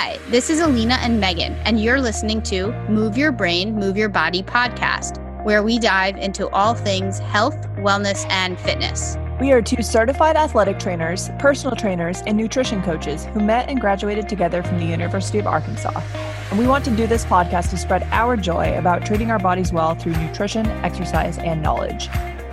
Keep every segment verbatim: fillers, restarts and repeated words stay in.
Hi, this is Alina and Megan, and you're listening to Move Your Brain, Move Your Body podcast, where we dive into all things health, wellness, and fitness. We are two certified athletic trainers, personal trainers, and nutrition coaches who met and graduated together from the University of Arkansas. And we want to do this podcast to spread our joy about treating our bodies well through nutrition, exercise, and knowledge.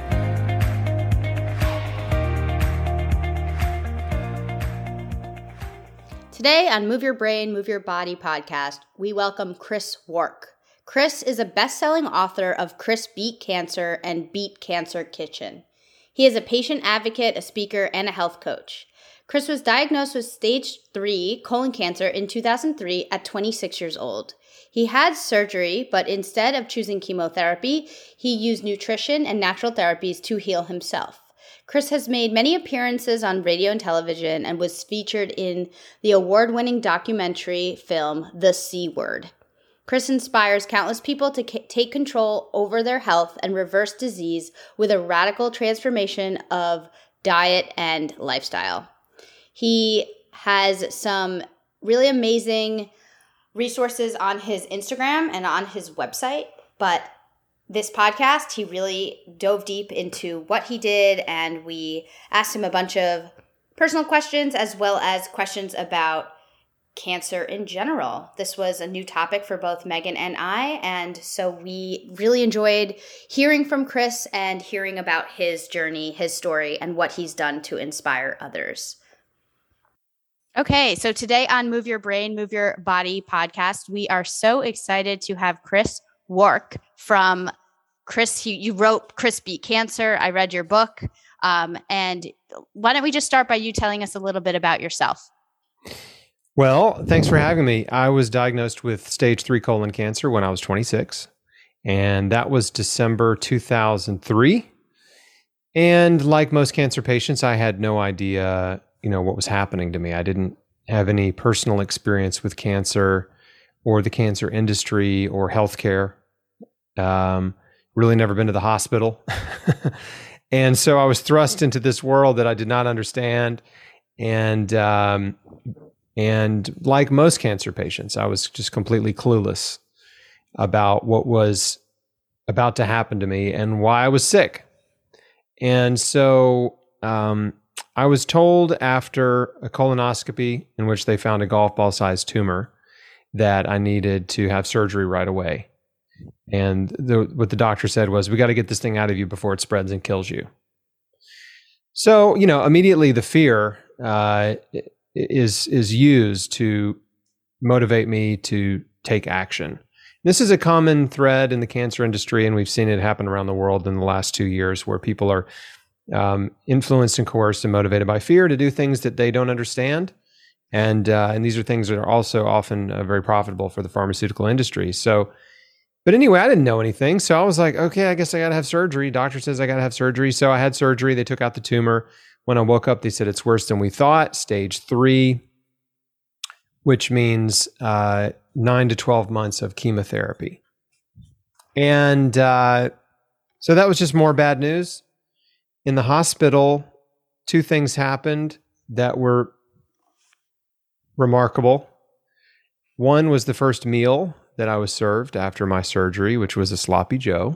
Today on Move Your Brain, Move Your Body podcast, we welcome Chris Wark. Chris is a best-selling author of Chris Beat Cancer and Beat Cancer Kitchen. He is a patient advocate, a speaker, and a health coach. Chris was diagnosed with stage three colon cancer in two thousand three at twenty-six years old. He had surgery, but instead of choosing chemotherapy, he used nutrition and natural therapies to heal himself. Chris has made many appearances on radio and television and was featured in the award-winning documentary film, The C Word. Chris inspires countless people to c- take control over their health and reverse disease with a radical transformation of diet and lifestyle. He has some really amazing resources on his Instagram and on his website, but this podcast, he really dove deep into what he did, and we asked him a bunch of personal questions as well as questions about cancer in general. This was a new topic for both Megan and I, and so we really enjoyed hearing from Chris and hearing about his journey, his story, and what he's done to inspire others. Okay, so today on Move Your Brain, Move Your Body podcast, we are so excited to have Chris Wark from Chris. You, you wrote Chris Beat Cancer. I read your book. Um, and why don't we just start by you telling us a little bit about yourself? Well, thanks for having me. I was diagnosed with stage three colon cancer when I was twenty-six, and that was December two thousand three. And like most cancer patients, I had no idea, you know, what was happening to me. I didn't have any personal experience with cancer or the cancer industry or healthcare. Um, really never been to the hospital. And so I was thrust into this world that I did not understand. And, um, and like most cancer patients, I was just completely clueless about what was about to happen to me and why I was sick. And so, um, I was told after a colonoscopy in which they found a golf ball sized tumor that I needed to have surgery right away. And the, what the doctor said was, we got to get this thing out of you before it spreads and kills you. So, you know, immediately the fear uh, is is used to motivate me to take action. This is a common thread in the cancer industry, and we've seen it happen around the world in the last two years where people are um, influenced and coerced and motivated by fear to do things that they don't understand. And uh, and these are things that are also often uh, very profitable for the pharmaceutical industry. So, but anyway, I didn't know anything. So I was like, okay, I guess I got to have surgery. Doctor says I got to have surgery. So I had surgery. They took out the tumor. When I woke up, they said it's worse than we thought, stage three, which means uh, nine to twelve months of chemotherapy. And uh, so that was just more bad news. In the hospital, two things happened that were remarkable. One was the first meal that I was served after my surgery, which was a sloppy Joe.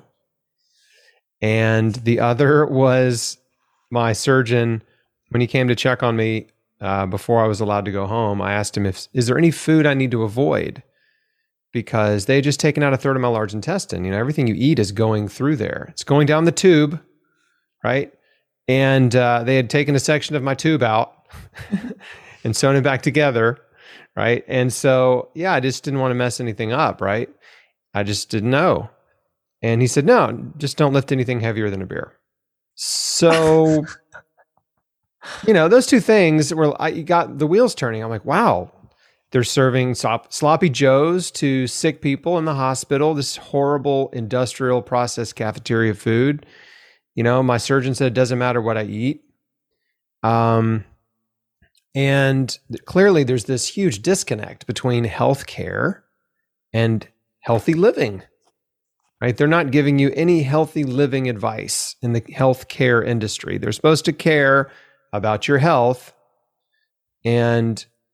And the other was my surgeon, when he came to check on me uh, before I was allowed to go home, I asked him, if is there any food I need to avoid? Because they had just taken out a third of my large intestine. You know, everything you eat is going through there. It's going down the tube, right? And uh, they had taken a section of my tube out and sewn it back together. Right. And so, yeah, I just didn't want to mess anything up. Right. I just didn't know. And he said, no, just don't lift anything heavier than a beer. So, you know, those two things were, I got the wheels turning. I'm like, wow, they're serving sop- sloppy Joes to sick people in the hospital, this horrible industrial processed cafeteria food. You know, my surgeon said it doesn't matter what I eat. Um, And clearly there's this huge disconnect between healthcare and healthy living, right? They're not giving you any healthy living advice in the healthcare industry. They're supposed to care about your health, and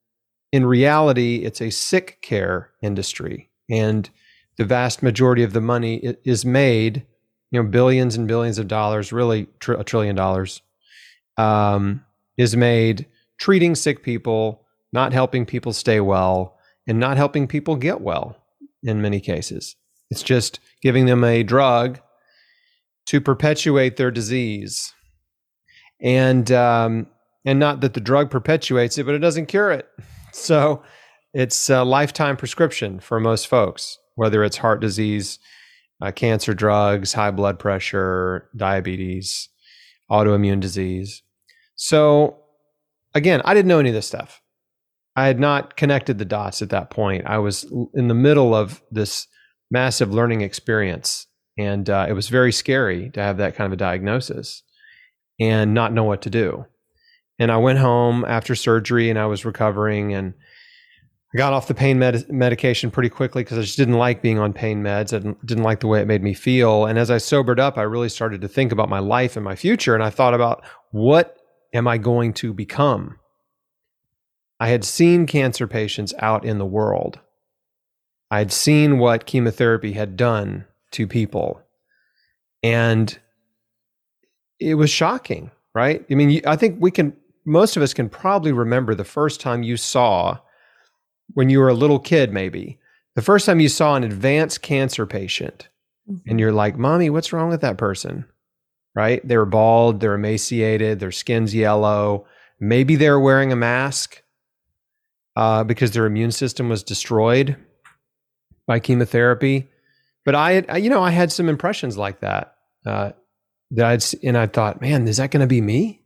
in reality, it's a sick care industry. And the vast majority of the money is made, you know, billions and billions of dollars, really tr- a trillion dollars, um, is made treating sick people, not helping people stay well, and not helping people get well in many cases. It's just giving them a drug to perpetuate their disease. And um, and not that the drug perpetuates it, but it doesn't cure it. So it's a lifetime prescription for most folks, whether it's heart disease, uh, cancer drugs, high blood pressure, diabetes, autoimmune disease. So again, I didn't know any of this stuff. I had not connected the dots at that point. I was in the middle of this massive learning experience, and uh, it was very scary to have that kind of a diagnosis and not know what to do. And I went home after surgery, and I was recovering, and I got off the pain med- medication pretty quickly because I just didn't like being on pain meds. I didn't, didn't like the way it made me feel. And as I sobered up, I really started to think about my life and my future. And I thought about, what am I going to become? I had seen cancer patients out in the world. I had seen what chemotherapy had done to people. And it was shocking, right? I mean, I think we can, most of us can probably remember the first time you saw, when you were a little kid maybe, the first time you saw an advanced cancer patient, mm-hmm. and you're like, Mommy, what's wrong with that person? Right? They were bald, they're emaciated, their skin's yellow. Maybe they were wearing a mask uh, because their immune system was destroyed by chemotherapy. But I, had, you know, I had some impressions like that. Uh, that I'd, and I thought, man, is that going to be me?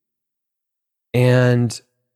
And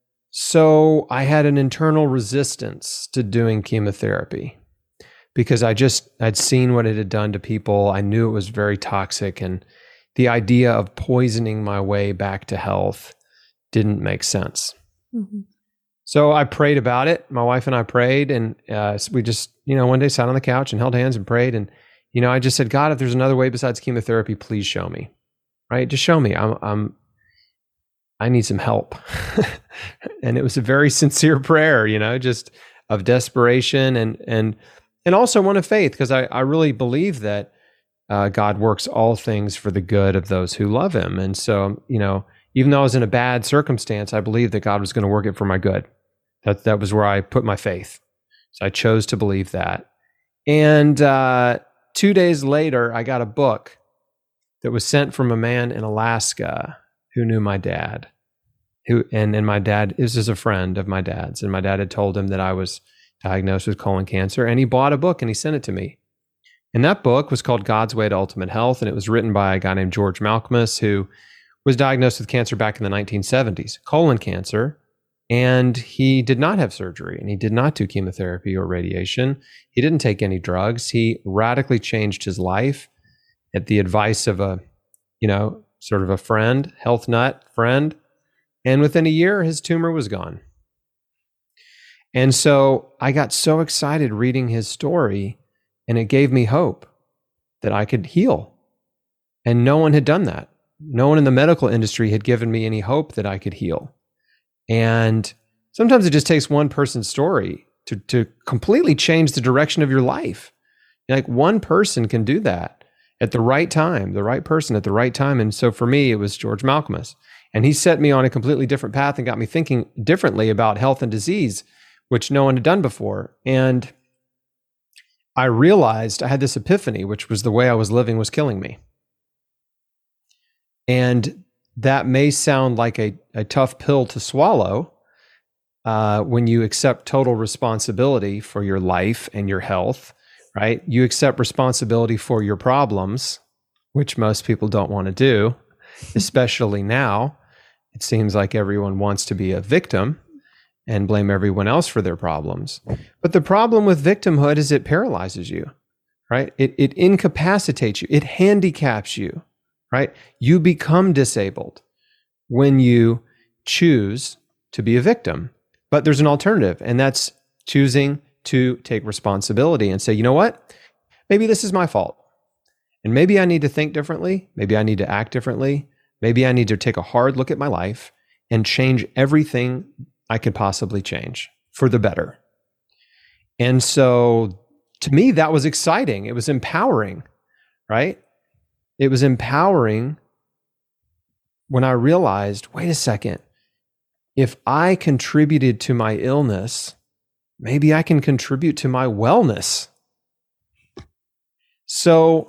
so I had an internal resistance to doing chemotherapy because I just, I'd seen what it had done to people. I knew it was very toxic, and the idea of poisoning my way back to health didn't make sense. Mm-hmm. So I prayed about it. My wife and I prayed, and uh, we just, you know, one day sat on the couch and held hands and prayed. And, you know, I just said, God, if there's another way besides chemotherapy, please show me, right? Just show me. I'm, I'm, I need some help. And it was a very sincere prayer, you know, just of desperation and, and, and also one of faith, because I, I really believe that uh, God works all things for the good of those who love him. And so, you know, even though I was in a bad circumstance, I believed that God was going to work it for my good. That, that was where I put my faith. So I chose to believe that. And uh, two days later, I got a book that was sent from a man in Alaska who knew my dad. Who and, and my dad, this is a friend of my dad's, and my dad had told him that I was diagnosed with colon cancer, and he bought a book and he sent it to me. And that book was called God's Way to Ultimate Health, and it was written by a guy named George Malcolmus, who was diagnosed with cancer back in the nineteen seventies, colon cancer, and he did not have surgery, and he did not do chemotherapy or radiation. He didn't take any drugs. He radically changed his life at the advice of a, you know, sort of a friend, health nut friend. And within a year, his tumor was gone. And so I got so excited reading his story, and it gave me hope that I could heal. And no one had done that. No one in the medical industry had given me any hope that I could heal. And sometimes it just takes one person's story to, to completely change the direction of your life. Like one person can do that at the right time, the right person at the right time. And so for me, it was George Malcolmus. And he set me on a completely different path and got me thinking differently about health and disease, which no one had done before. And I realized I had this epiphany, which was the way I was living was killing me. And that may sound like a, a tough pill to swallow uh, when you accept total responsibility for your life and your health, right? You accept responsibility for your problems, which most people don't want to do, especially now. It seems like everyone wants to be a victim and blame everyone else for their problems. But the problem with victimhood is it paralyzes you, right? It, it incapacitates you. It handicaps you, right? You become disabled when you choose to be a victim. But there's an alternative, and that's choosing to take responsibility and say, you know what? Maybe this is my fault. And maybe I need to think differently. Maybe I need to act differently. Maybe I need to take a hard look at my life and change everything I could possibly change. for the better. And so to me, that was exciting. It was empowering, right? It was empowering when I realized, wait a second, if I contributed to my illness, maybe I can contribute to my wellness. So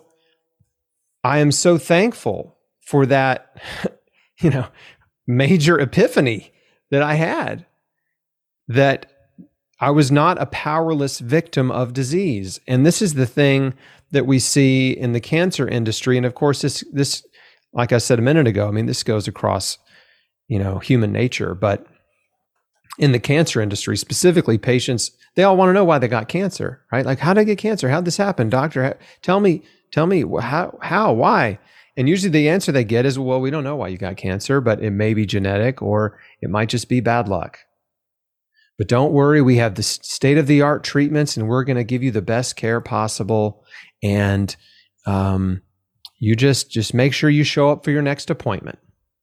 I am so thankful for that, you know, major epiphany that I had, that I was not a powerless victim of disease. And this is the thing that we see in the cancer industry. And of course, this, this, like I said a minute ago, I mean, this goes across, you know, human nature, but in the cancer industry, specifically patients, they all want to know why they got cancer, right? Like, how did I get cancer? How'd this happen? Doctor, tell me, tell me how, how, why? And usually the answer they get is, well, we don't know why you got cancer, but it may be genetic or it might just be bad luck. But don't worry, we have the state-of-the-art treatments and we're going to give you the best care possible. And um, you just, just make sure you show up for your next appointment.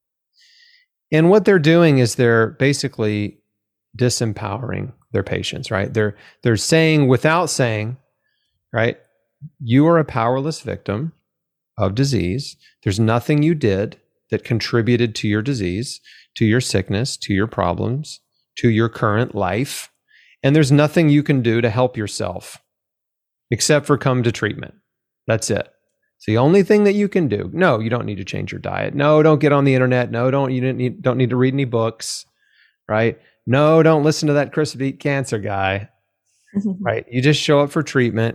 And what they're doing is they're basically disempowering their patients, right? They're, they're saying without saying, right, you are a powerless victim of disease. There's nothing you did that contributed to your disease, to your sickness, to your problems, to your current life. And there's nothing you can do to help yourself except for come to treatment. That's it. It's the only thing that you can do. No, you don't need to change your diet. No, don't get on the internet. No, don't, you don't need, don't need to read any books, right? No, don't listen to that Chris Beat Cancer guy, right? You just show up for treatment.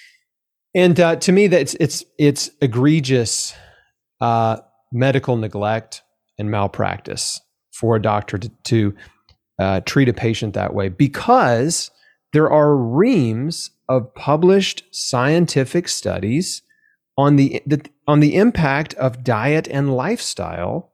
And uh, to me, that's it's it's egregious uh, medical neglect and malpractice for a doctor to, to uh, treat a patient that way, because there are reams of published scientific studies on the, the on the impact of diet and lifestyle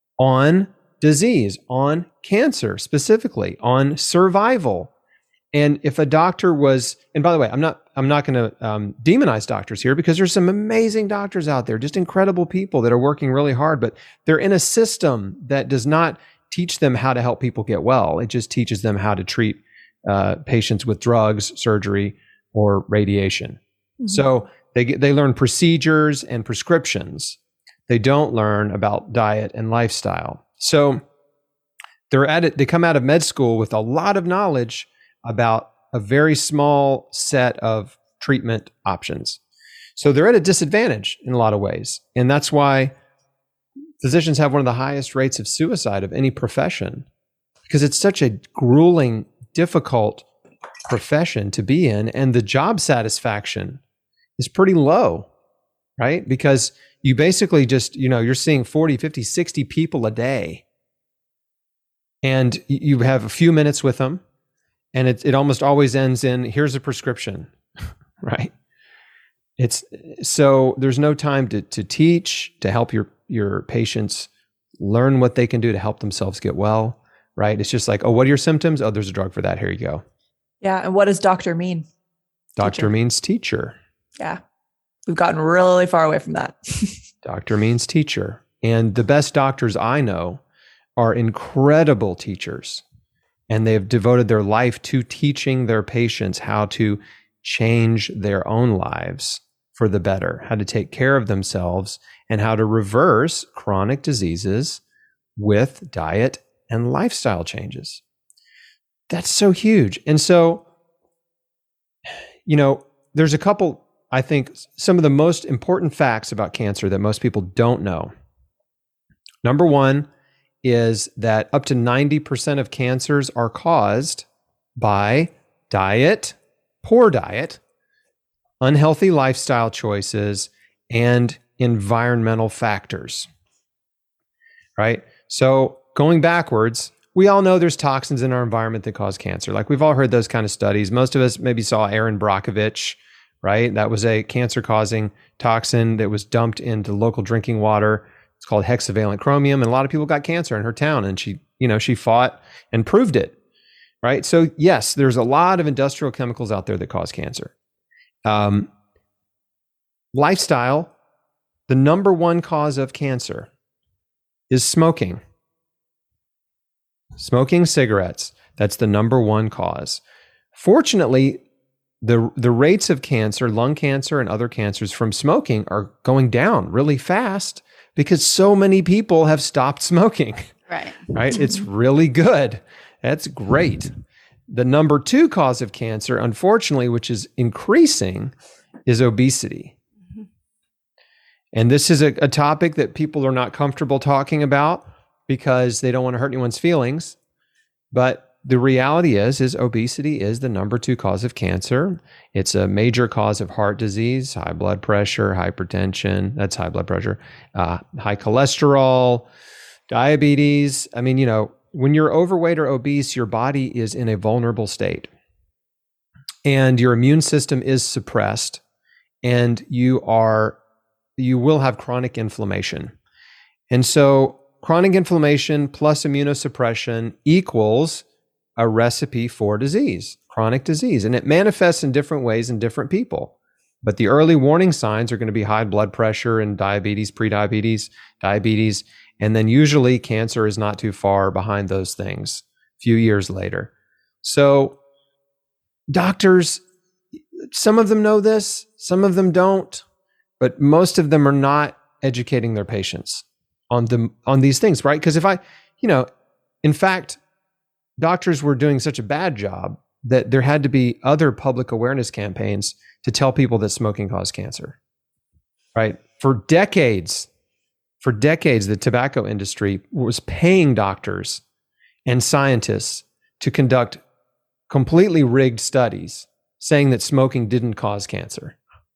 on disease, on cancer specifically, on survival. And if a doctor was, and by the way, I'm not, I'm not going to um, demonize doctors here, because there's some amazing doctors out there, just incredible people that are working really hard, but they're in a system that does not teach them how to help people get well. It just teaches them how to treat uh, patients with drugs, surgery, or radiation. Mm-hmm. So they get, they learn procedures and prescriptions. They don't learn about diet and lifestyle. So they're at it, they come out of med school with a lot of knowledge about a very small set of treatment options. So they're at a disadvantage in a lot of ways. And that's why physicians have one of the highest rates of suicide of any profession, because it's such a grueling, difficult profession to be in. And the job satisfaction is pretty low, right? Because you basically just, you know, you're seeing forty, fifty, sixty people a day. And you have a few minutes with them. And it, it almost always ends in, here's a prescription, right? It's so there's no time to to teach, to help your, your patients learn what they can do to help themselves get well, right? It's just like, oh, what are your symptoms? Oh, there's a drug for that. Here you go. Yeah. And what does doctor mean? Doctor teacher. means teacher. Yeah. We've gotten really far away from that. Doctor means teacher. And the best doctors I know are incredible teachers. And they've devoted their life to teaching their patients how to change their own lives for the better, how to take care of themselves, and how to reverse chronic diseases with diet and lifestyle changes. That's so huge. And so, you know, there's a couple, I think, some of the most important facts about cancer that most people don't know. Number one is that up to ninety percent of cancers are caused by diet, poor diet, unhealthy lifestyle choices, and environmental factors, right? So going backwards, we all know there's toxins in our environment that cause cancer. Like, we've all heard those kind of studies. Most of us maybe saw Erin Brockovich, right? That was a cancer-causing toxin that was dumped into local drinking water. It's called hexavalent chromium, and a lot of people got cancer in her town, and she, you know, she fought and proved it, right? So yes, there's a lot of industrial chemicals out there that cause cancer. Um, lifestyle, the number one cause of cancer is smoking. Smoking cigarettes, that's the number one cause. Fortunately, the the rates of cancer, lung cancer and other cancers from smoking are going down really fast because so many people have stopped smoking. Right. Right? It's really good. That's great. The number two cause of cancer, unfortunately, which is increasing, is obesity. And this is a, a topic that people are not comfortable talking about because they don't want to hurt anyone's feelings. But the reality is, is obesity is the number two cause of cancer. It's a major cause of heart disease, high blood pressure, hypertension, that's high blood pressure, uh, high cholesterol, diabetes. I mean, you know, when you're overweight or obese, your body is in a vulnerable state and your immune system is suppressed and you are, you will have chronic inflammation. And so chronic inflammation plus immunosuppression equals a recipe for disease, chronic disease. And it manifests in different ways in different people. But the early warning signs are going to be high blood pressure and diabetes, prediabetes, diabetes. And then usually cancer is not too far behind those things a few years later. So doctors, some of them know this, some of them don't, but most of them are not educating their patients on the on these things, right? Because if I, you know, in fact, doctors were doing such a bad job that there had to be other public awareness campaigns to tell people that smoking caused cancer, right? For decades, for decades, the tobacco industry was paying doctors and scientists to conduct completely rigged studies saying that smoking didn't cause cancer.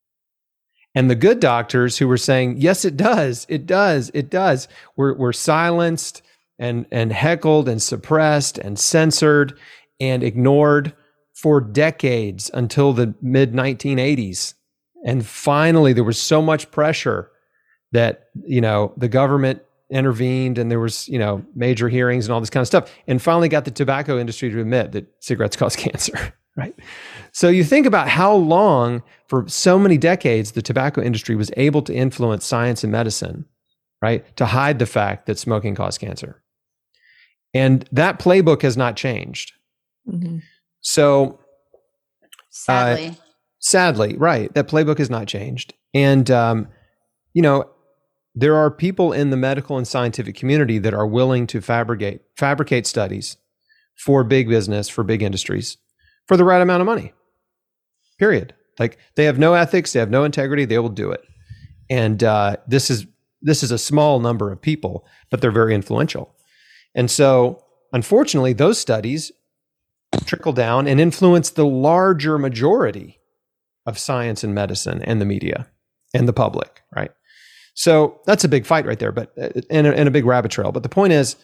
And the good doctors who were saying, yes, it does, it does, it does, were, were silenced and, and heckled and suppressed and censored and ignored for decades until the mid nineteen eighties. And finally, there was so much pressure that, you know, the government intervened and there was, you know, major hearings and all this kind of stuff, and finally got the tobacco industry to admit that cigarettes cause cancer, right? So you think about how long, for so many decades, the tobacco industry was able to influence science and medicine, right? To hide the fact that smoking caused cancer. And that playbook has not changed. Mm-hmm. So sadly, uh, sadly, right. That playbook has not changed. And, um, you know, there are people in the medical and scientific community that are willing to fabricate fabricate studies for big business, for big industries, for the right amount of money, period. Like, they have no ethics, they have no integrity, they will do it. And uh, this is this is a small number of people, but they're very influential. And so, unfortunately, those studies trickle down and influence the larger majority of science and medicine and the media and the public, right? So that's a big fight right there, but and a, and a big rabbit trail. But the point is,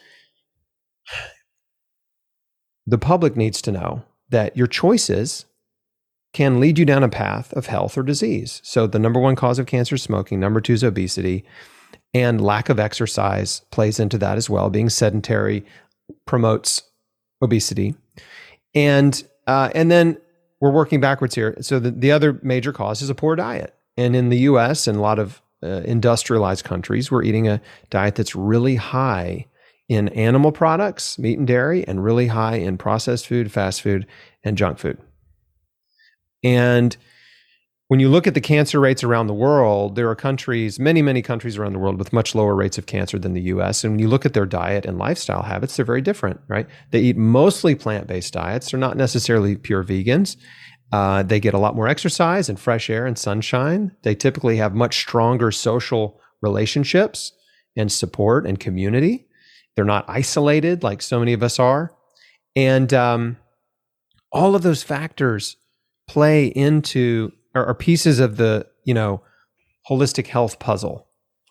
the public needs to know that your choices can lead you down a path of health or disease. So the number one cause of cancer is smoking. Number two is obesity, and lack of exercise plays into that as well. Being sedentary promotes obesity, and uh, and then we're working backwards here. So the, the other major cause is a poor diet, and in the U S and a lot of Uh, industrialized countries, we're eating a diet that's really high in animal products, meat and dairy, and really high in processed food, fast food, and junk food. And when you look at the cancer rates around the world, there are countries, many, many countries around the world with much lower rates of cancer than the U S. And when you look at their diet and lifestyle habits, they're very different, right? They eat mostly plant-based diets. They're not necessarily pure vegans. Uh, they get a lot more exercise and fresh air and sunshine. They typically have much stronger social relationships and support and community. They're not isolated like so many of us are. And um, all of those factors play into, or are pieces of the, you know, holistic health puzzle.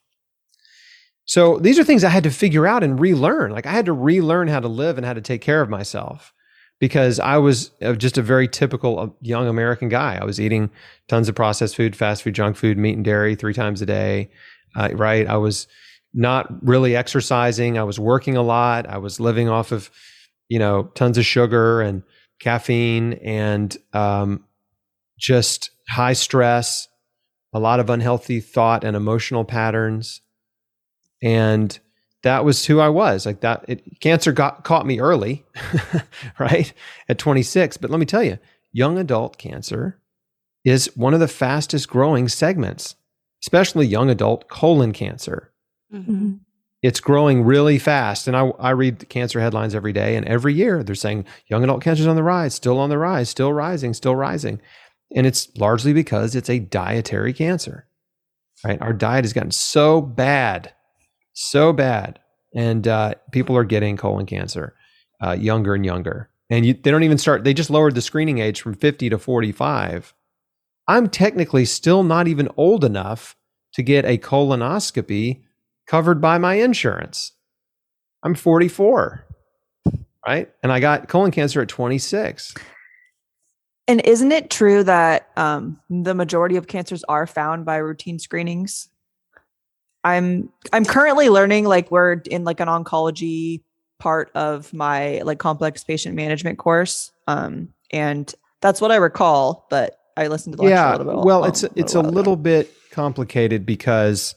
So these are things I had to figure out and relearn. Like, I had to relearn how to live and how to take care of myself, because I was just a very typical young American guy. I was eating tons of processed food, fast food, junk food, meat and dairy three times a day, uh, right? I was not really exercising. I was working a lot. I was living off of, you know, tons of sugar and caffeine and um, just high stress, a lot of unhealthy thought and emotional patterns. And that was who I was. Like that, it, cancer got caught me early, right? At twenty-six. But let me tell you, young adult cancer is one of the fastest growing segments, especially young adult colon cancer. Mm-hmm. It's growing really fast. And I, I read the cancer headlines every day, and every year they're saying young adult cancer is on the rise, still on the rise, still rising, still rising. And it's largely because it's a dietary cancer, right? Our diet has gotten so bad, so bad. And uh, people are getting colon cancer uh, younger and younger. And you, they don't even start, they just lowered the screening age from fifty to forty-five. I'm technically still not even old enough to get a colonoscopy covered by my insurance. I'm forty-four, right? And I got colon cancer at twenty-six. And isn't it true that um, the majority of cancers are found by routine screenings? I'm I'm currently learning, like we're in like an oncology part of my like complex patient management course, um, and that's what I recall. But I listened to the lecture yeah, a little bit. well, um, it's it's a little ago. bit complicated because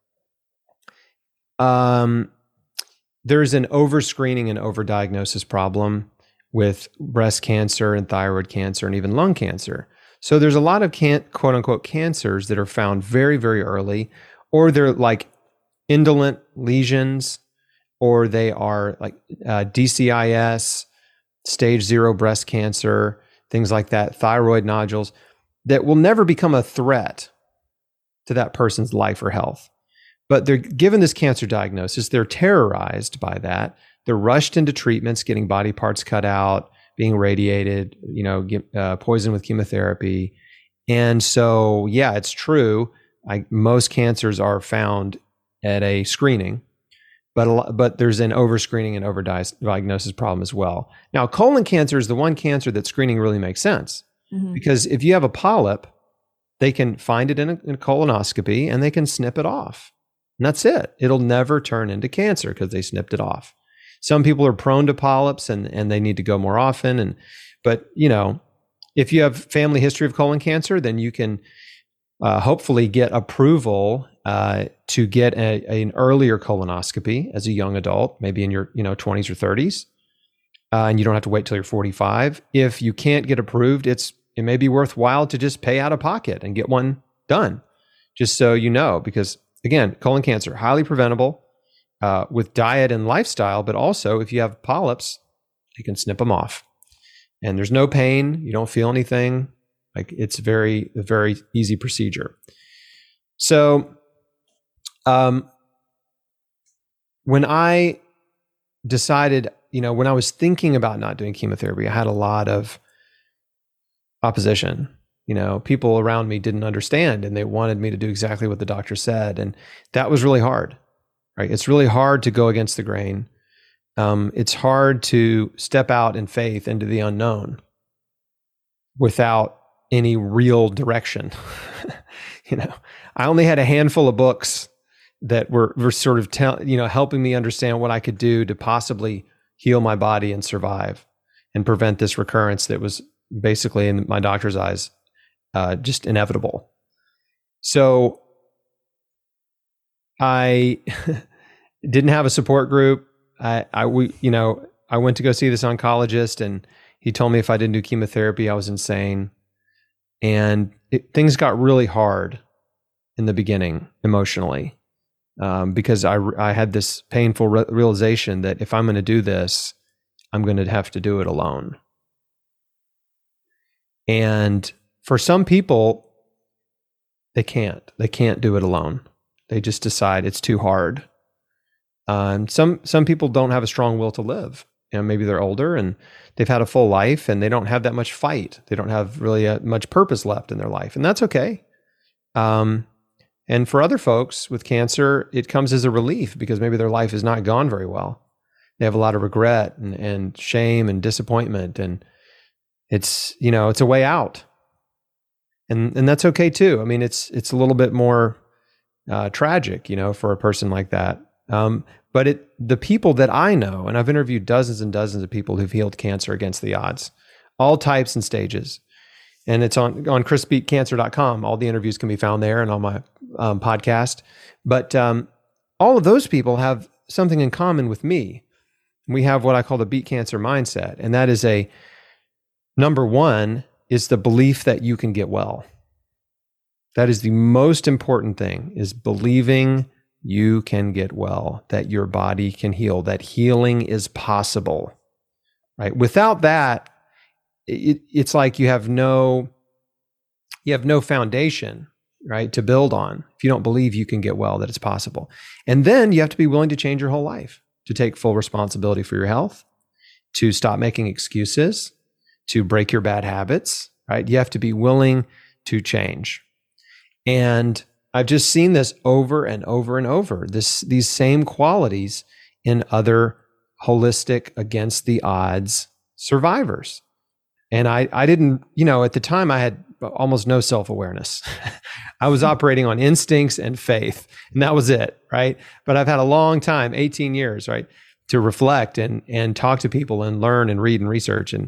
um, there's an overscreening and overdiagnosis problem with breast cancer and thyroid cancer and even lung cancer. So there's a lot of can, quote unquote cancers that are found very, very early, or they're like indolent lesions, or they are like uh, D C I S, stage zero breast cancer, things like that, thyroid nodules that will never become a threat to that person's life or health. But they're given this cancer diagnosis, they're terrorized by that. They're rushed into treatments, getting body parts cut out, being radiated, you know, get, uh, poisoned with chemotherapy. And so, yeah, it's true. I, most cancers are found at a screening, but a lot, but there's an overscreening and overdiagnosis problem as well. Now, colon cancer is the one cancer that screening really makes sense, mm-hmm. because if you have a polyp, they can find it in a, in a colonoscopy and they can snip it off. And that's it. It'll never turn into cancer because they snipped it off. Some people are prone to polyps and, and they need to go more often. And but you know, if you have family history of colon cancer, then you can uh, hopefully get approval uh, to get a, an earlier colonoscopy as a young adult, maybe in your you know twenties or thirties, uh, and you don't have to wait till you're forty-five. If you can't get approved, it's it may be worthwhile to just pay out of pocket and get one done, just so you know, because again, colon cancer, highly preventable uh, with diet and lifestyle, but also if you have polyps, you can snip them off. And there's no pain. You don't feel anything. Like it's very, a very easy procedure. So um, when I decided, you know, when I was thinking about not doing chemotherapy, I had a lot of opposition. You know, people around me didn't understand and they wanted me to do exactly what the doctor said. And that was really hard, right? It's really hard to go against the grain. Um, it's hard to step out in faith into the unknown without any real direction. You know, I only had a handful of books that were, were sort of tell, you know, helping me understand what I could do to possibly heal my body and survive and prevent this recurrence that was basically, in my doctor's eyes, Uh, just inevitable. So I didn't have a support group. I, I, we, you know, I went to go see this oncologist, and he told me if I didn't do chemotherapy, I was insane. And it, things got really hard in the beginning emotionally, um, because I, I had this painful re- realization that if I'm going to do this, I'm going to have to do it alone. And for some people, they can't. They can't do it alone. They just decide it's too hard. Um, some some people don't have a strong will to live. You know, maybe they're older and they've had a full life and they don't have that much fight. They don't have really a, much purpose left in their life, and that's okay. Um, and for other folks with cancer, it comes as a relief because maybe their life has not gone very well. They have a lot of regret and, and shame and disappointment, and it's you know it's a way out. And and that's okay too. I mean, it's it's a little bit more uh, tragic, you know, for a person like that. Um, but it the people that I know, and I've interviewed dozens and dozens of people who've healed cancer against the odds, all types and stages. And it's on on chris beat cancer dot com. All the interviews can be found there and on my um, podcast. But um, all of those people have something in common with me. We have what I call the beat cancer mindset. And that is a, number one is the belief that you can get well. That is the most important thing, is believing you can get well, that your body can heal, that healing is possible, right? Without that, it, it's like you have no, you have no foundation, right, to build on if you don't believe you can get well, that it's possible. And then you have to be willing to change your whole life, to take full responsibility for your health, to stop making excuses, to break your bad habits, right? You have to be willing to change. And I've just seen this over and over and over, this, these same qualities in other holistic, against the odds survivors. And I, I didn't, you know, at the time I had almost no self-awareness. I was operating on instincts and faith, and that was it, right? But I've had a long time, eighteen years, right, to reflect and and talk to people and learn and read and research. And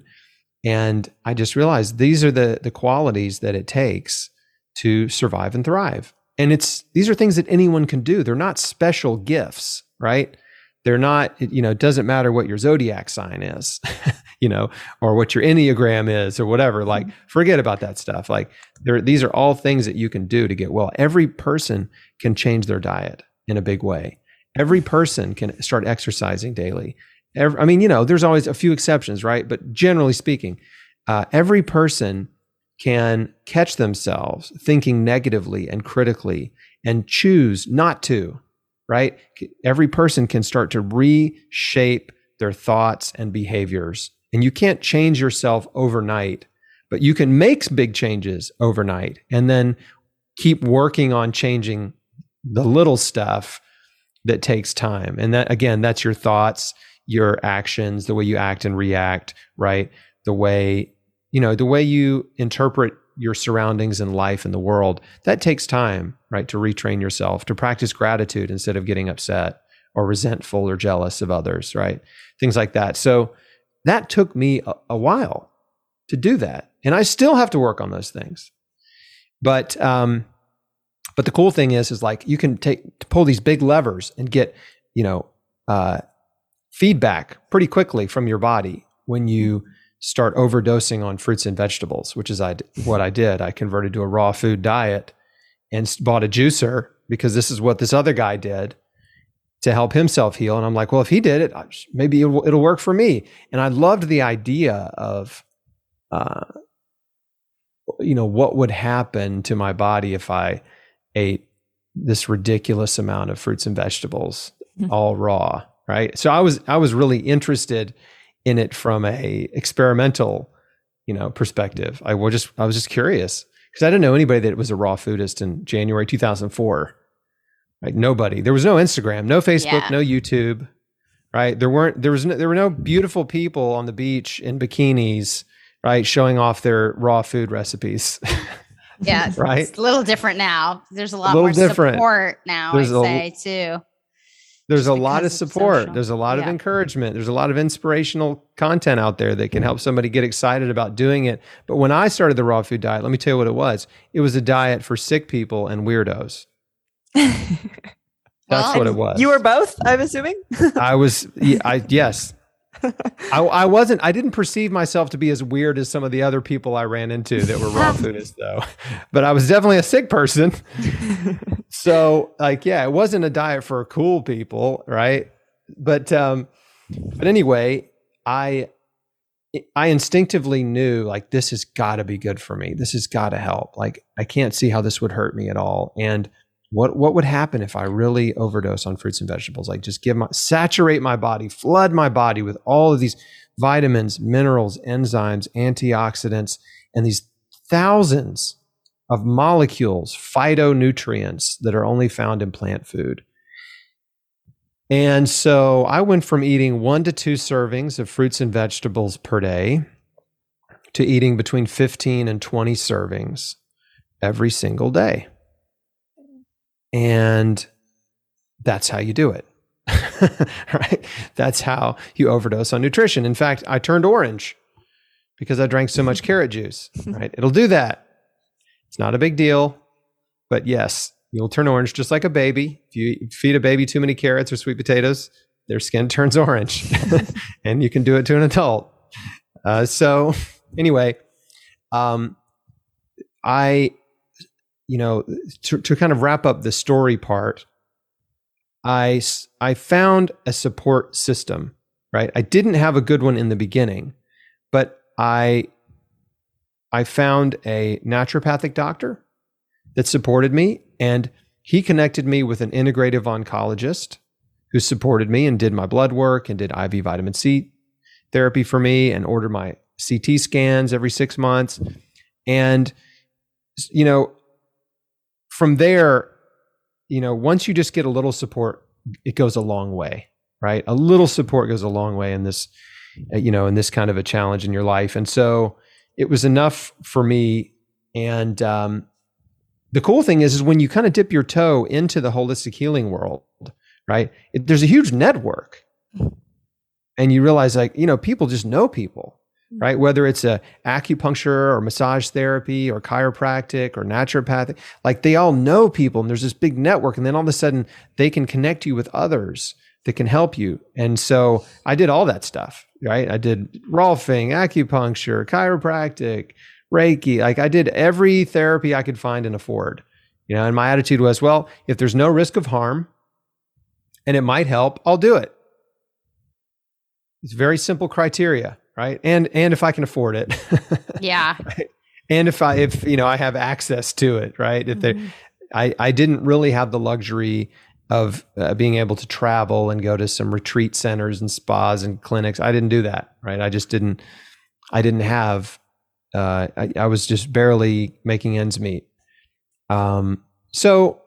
and I just realized these are the the qualities that it takes to survive and thrive. And it's these are things that anyone can do. They're not special gifts, right? They're not, you know, it doesn't matter what your zodiac sign is, you know, or what your Enneagram is or whatever. Like, forget about that stuff. Like, there, these are all things that you can do to get well. Every person can change their diet in a big way. Every person can start exercising daily. Every, I mean, you know, there's always a few exceptions, right? But generally speaking, uh, every person can catch themselves thinking negatively and critically and choose not to. Right? Every person can start to reshape their thoughts and behaviors. And you can't change yourself overnight, but you can make big changes overnight and then keep working on changing the little stuff that takes time. And that, again, that's your thoughts, your actions, the way you act and react, right? The way, you know, the way you interpret your surroundings and life in the world. That takes time, right? To retrain yourself, to practice gratitude instead of getting upset or resentful or jealous of others, right? Things like that. So that took me a, a while to do that. And I still have to work on those things. But, um, but the cool thing is, is like you can take, pull these big levers and get, you know, uh, feedback pretty quickly from your body when you start overdosing on fruits and vegetables, which is I, what I did. I converted to a raw food diet and bought a juicer because this is what this other guy did to help himself heal. And I'm like, well, if he did it, maybe it'll, it'll work for me. And I loved the idea of, uh, you know, what would happen to my body if I ate this ridiculous amount of fruits and vegetables, mm-hmm. all raw, right? So I was, I was really interested in it from a experimental, you know, perspective. I was just, I was just curious because I didn't know anybody that was a raw foodist in January two thousand four. Right? Nobody. There was no Instagram, no Facebook, yeah. no YouTube. Right? There weren't. There was. No, there were no beautiful people on the beach in bikinis, right, showing off their raw food recipes. Yeah, right. It's a little different now. There's a lot a more different. support now. There's I say too. There's Just a lot of support. Social. There's a lot yeah. of encouragement. There's a lot of inspirational content out there that can help somebody get excited about doing it. But when I started the raw food diet, let me tell you what it was. It was a diet for sick people and weirdos. That's well, what it was. You were both, I'm assuming? I was, I yes. I, I wasn't, I didn't perceive myself to be as weird as some of the other people I ran into that were raw foodists though. But I was definitely a sick person. So like, yeah, it wasn't a diet for cool people. Right. But, um, but anyway, I, I instinctively knew like, this has gotta be good for me. This has gotta help. Like, I can't see how this would hurt me at all. And What what would happen if I really overdose on fruits and vegetables? Like just give my saturate my body, flood my body with all of these vitamins, minerals, enzymes, antioxidants, and these thousands of molecules, phytonutrients that are only found in plant food. And so I went from eating one to two servings of fruits and vegetables per day to eating between fifteen and twenty servings every single day. And that's how you do it, right? That's how you overdose on nutrition. In fact, I turned orange because I drank so much carrot juice, right? It'll do that. It's not a big deal, but yes, You'll turn orange just like a baby. If you feed a baby too many carrots or sweet potatoes, their skin turns orange. And you can do it to an adult. Uh, so anyway, um, I, you know, to, to kind of wrap up the story part, I, I found a support system, right? I didn't have a good one in the beginning, but I, I found a naturopathic doctor that supported me, and he connected me with an integrative oncologist who supported me and did my blood work and did I V vitamin C therapy for me and ordered my C T scans every six months. And, you know, from there, you know, once you just get a little support, it goes a long way, right? A little support goes a long way in this, you know, in this kind of a challenge in your life. And so it was enough for me. And um, the cool thing is, is when you kind of dip your toe into the holistic healing world, right? It, there's a huge network. And you realize, like, you know, people just know people, right? Whether it's a acupuncture or massage therapy or chiropractic or naturopathic, like they all know people, and there's this big network. And then all of a sudden they can connect you with others that can help you. And so I did all that stuff, right? I did Rolfing, acupuncture, chiropractic, Reiki. Like I did every therapy I could find and afford, you know, and my attitude was, well, if there's no risk of harm and it might help, I'll do it. It's very simple criteria, right? And and if I can afford it, yeah. Right? And if I if you know I have access to it, right? If mm-hmm. I I didn't really have the luxury of uh, being able to travel and go to some retreat centers and spas and clinics. I didn't do that, right? I just didn't. I didn't have. Uh, I, I was just barely making ends meet. Um. So,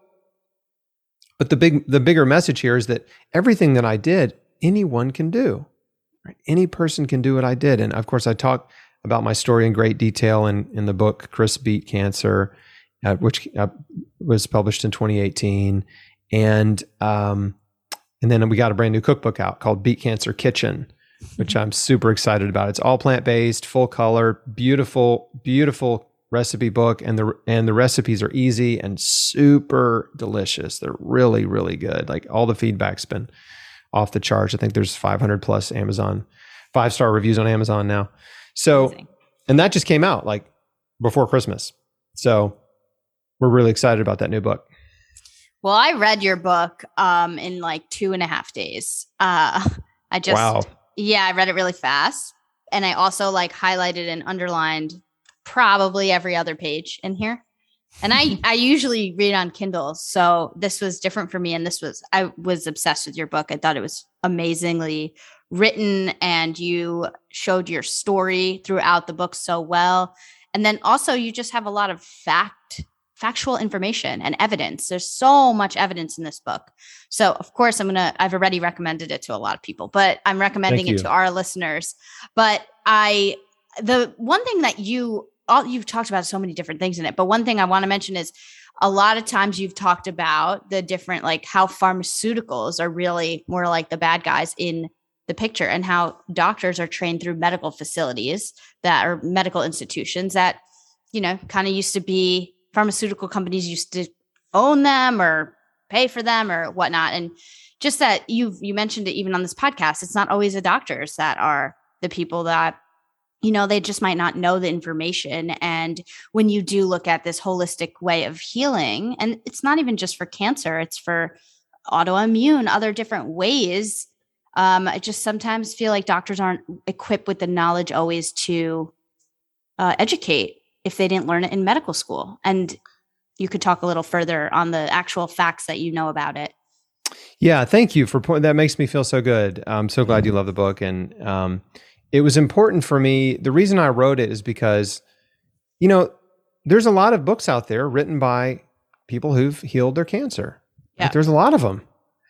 but the big the bigger message here is that everything that I did, anyone can do. Right? Any person can do what I did. And of course, I talk about my story in great detail in, in the book, Chris Beat Cancer, uh, which uh, was published in twenty eighteen. And um, and then we got a brand new cookbook out called Beat Cancer Kitchen, which I'm super excited about. It's all plant-based, full color, beautiful, beautiful recipe book. And the and the recipes are easy and super delicious. They're really, really good. Like all the feedback's been off the charts. I think there's five hundred plus Amazon, five star reviews on Amazon now. So, amazing. And that just came out like before Christmas. So we're really excited about that new book. Well, I read your book um, in like two and a half days. Uh, I just, wow. yeah, I read it really fast. And I also like highlighted and underlined probably every other page in here. And I, I usually read on Kindle. So this was different for me. And this was, I was obsessed with your book. I thought it was amazingly written, and you showed your story throughout the book so well. And then also you just have a lot of fact, factual information and evidence. There's so much evidence in this book. So of course I'm going to, I've already recommended it to a lot of people, but I'm recommending it to our listeners. But I, the one thing that you, all you've talked about so many different things in it, but one thing I want to mention is a lot of times you've talked about the different, like how pharmaceuticals are really more like the bad guys in the picture, and how doctors are trained through medical facilities that are medical institutions that, you know, kind of used to be pharmaceutical companies used to own them or pay for them or whatnot. And just that you've, you mentioned it even on this podcast, it's not always the doctors that are the people that, you know, they just might not know the information. And when you do look at this holistic way of healing, and it's not even just for cancer, it's for autoimmune, other different ways. Um, I just sometimes feel like doctors aren't equipped with the knowledge always to uh, educate if they didn't learn it in medical school. And you could talk a little further on the actual facts that you know about it. Yeah, thank you for point. That makes me feel so good. I'm so glad you love the book. And um, it was important for me. The reason I wrote it is because, you know, there's a lot of books out there written by people who've healed their cancer. Yeah. Like, there's a lot of them.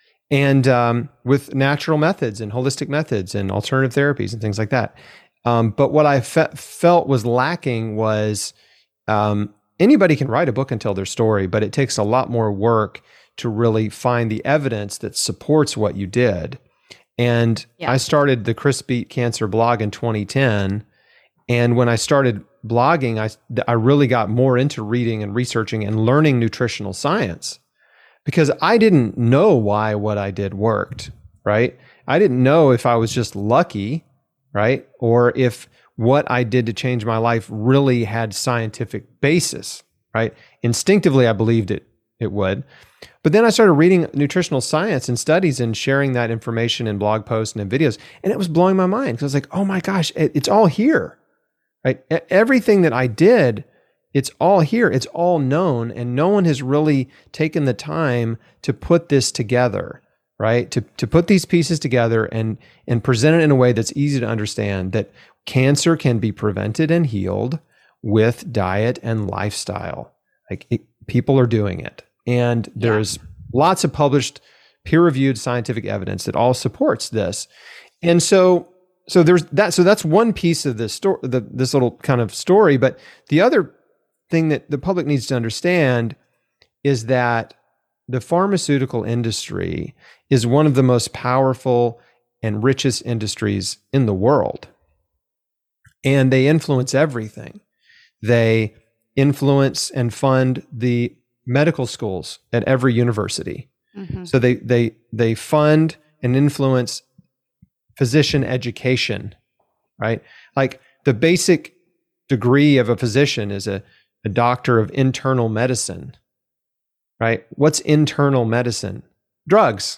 And um, with natural methods and holistic methods and alternative therapies and things like that. Um, but what I fe- felt was lacking was um, anybody can write a book and tell their story, but it takes a lot more work to really find the evidence that supports what you did. And yeah. I started the Chris Beat Cancer blog in twenty ten. And when I started blogging, I, I really got more into reading and researching and learning nutritional science because I didn't know why what I did worked, right? I didn't know if I was just lucky, right? Or if what I did to change my life really had scientific basis, right? Instinctively, I believed it, it would. But then I started reading nutritional science and studies and sharing that information in blog posts and in videos. And it was blowing my mind because I was like, oh my gosh, it, it's all here, right? Everything that I did, it's all here. It's all known. And no one has really taken the time to put this together, right? To, to put these pieces together and, and present it in a way that's easy to understand, that cancer can be prevented and healed with diet and lifestyle. Like it, people are doing it. And there's yeah. lots of published peer-reviewed scientific evidence that all supports this. And so, so there's that. So that's one piece of this story, the, this little kind of story. But the other thing that the public needs to understand is that the pharmaceutical industry is one of the most powerful and richest industries in the world. And they influence everything. They influence and fund the medical schools at every university. Mm-hmm. So they they they fund and influence physician education, right? Like the basic degree of a physician is a, a doctor of internal medicine, right? What's internal medicine? Drugs.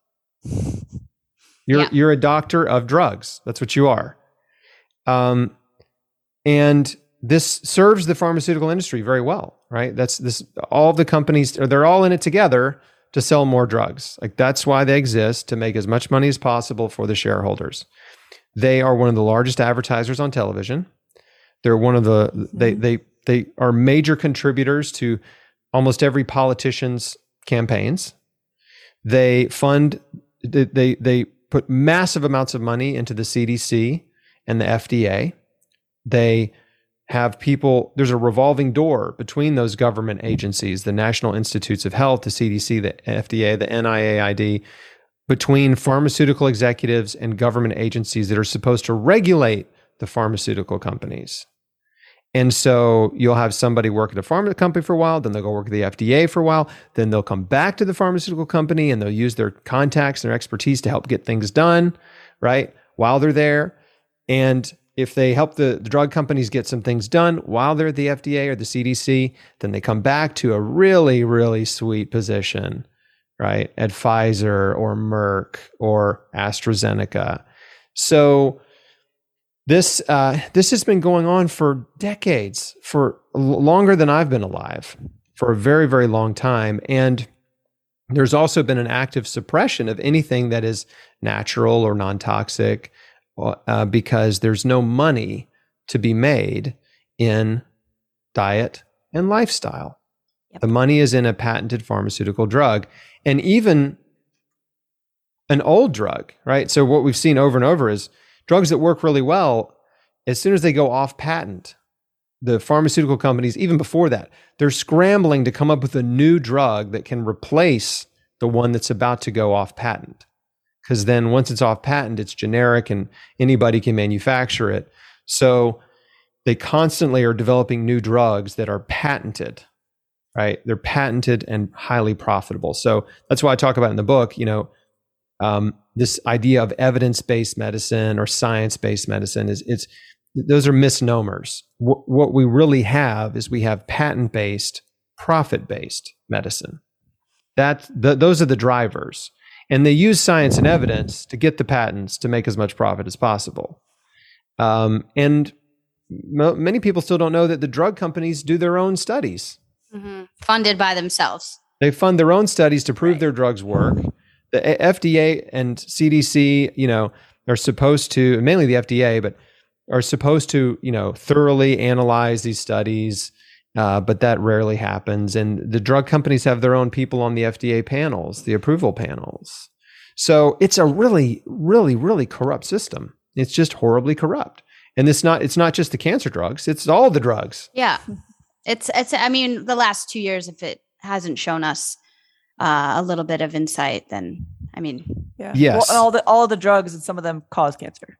You're yeah. you're a doctor of drugs. That's what you are. Um, and this serves the pharmaceutical industry very well, right? That's this, all the companies, they're all in it together to sell more drugs. Like that's why they exist, to make as much money as possible for the shareholders. They are one of the largest advertisers on television. They're one of the, mm-hmm. they, they, they are major contributors to almost every politician's campaigns. They fund, they, they put massive amounts of money into the C D C and the F D A. They have people, there's a revolving door between those government agencies, the National Institutes of Health, the C D C, the F D A, the N I A I D, between pharmaceutical executives and government agencies that are supposed to regulate the pharmaceutical companies. And so you'll have somebody work at a pharma company for a while, then they'll go work at the F D A for a while, then they'll come back to the pharmaceutical company and they'll use their contacts and their expertise to help get things done, right, while they're there. And if they help the, the drug companies get some things done while they're at the F D A or the C D C, then they come back to a really, really sweet position, right, at Pfizer or Merck or AstraZeneca. So this uh, this has been going on for decades, for longer than I've been alive, for a very, very long time. And there's also been an active suppression of anything that is natural or non-toxic, Uh, because there's no money to be made in diet and lifestyle. Yep. The money is in a patented pharmaceutical drug, and even an old drug, right? So what we've seen over and over is drugs that work really well, as soon as they go off patent, the pharmaceutical companies, even before that, they're scrambling to come up with a new drug that can replace the one that's about to go off patent. Because then once it's off patent, it's generic and anybody can manufacture it. So they constantly are developing new drugs that are patented, right? They're patented and highly profitable. So that's why I talk about in the book, you know, um, this idea of evidence-based medicine or science-based medicine is it's those are misnomers. W- what we really have is we have patent-based, profit-based medicine. That th- those are the drivers. And they use science and evidence to get the patents to make as much profit as possible. Um, and mo- many people still don't know that the drug companies do their own studies. Mm-hmm. Funded by themselves. They fund their own studies to prove right. their drugs work. The F D A and C D C, you know, are supposed to, mainly the F D A, but are supposed to, you know, thoroughly analyze these studies. Uh, but that rarely happens. And the drug companies have their own people on the F D A panels, the approval panels. So it's a really, really, really corrupt system. It's just horribly corrupt. And it's not, it's not just the cancer drugs, it's all the drugs. Yeah. It's, it's, I mean, the last two years, if it hasn't shown us uh, a little bit of insight, then, I mean. Yeah. Yes. Well, and all the, all of the drugs and some of them cause cancer.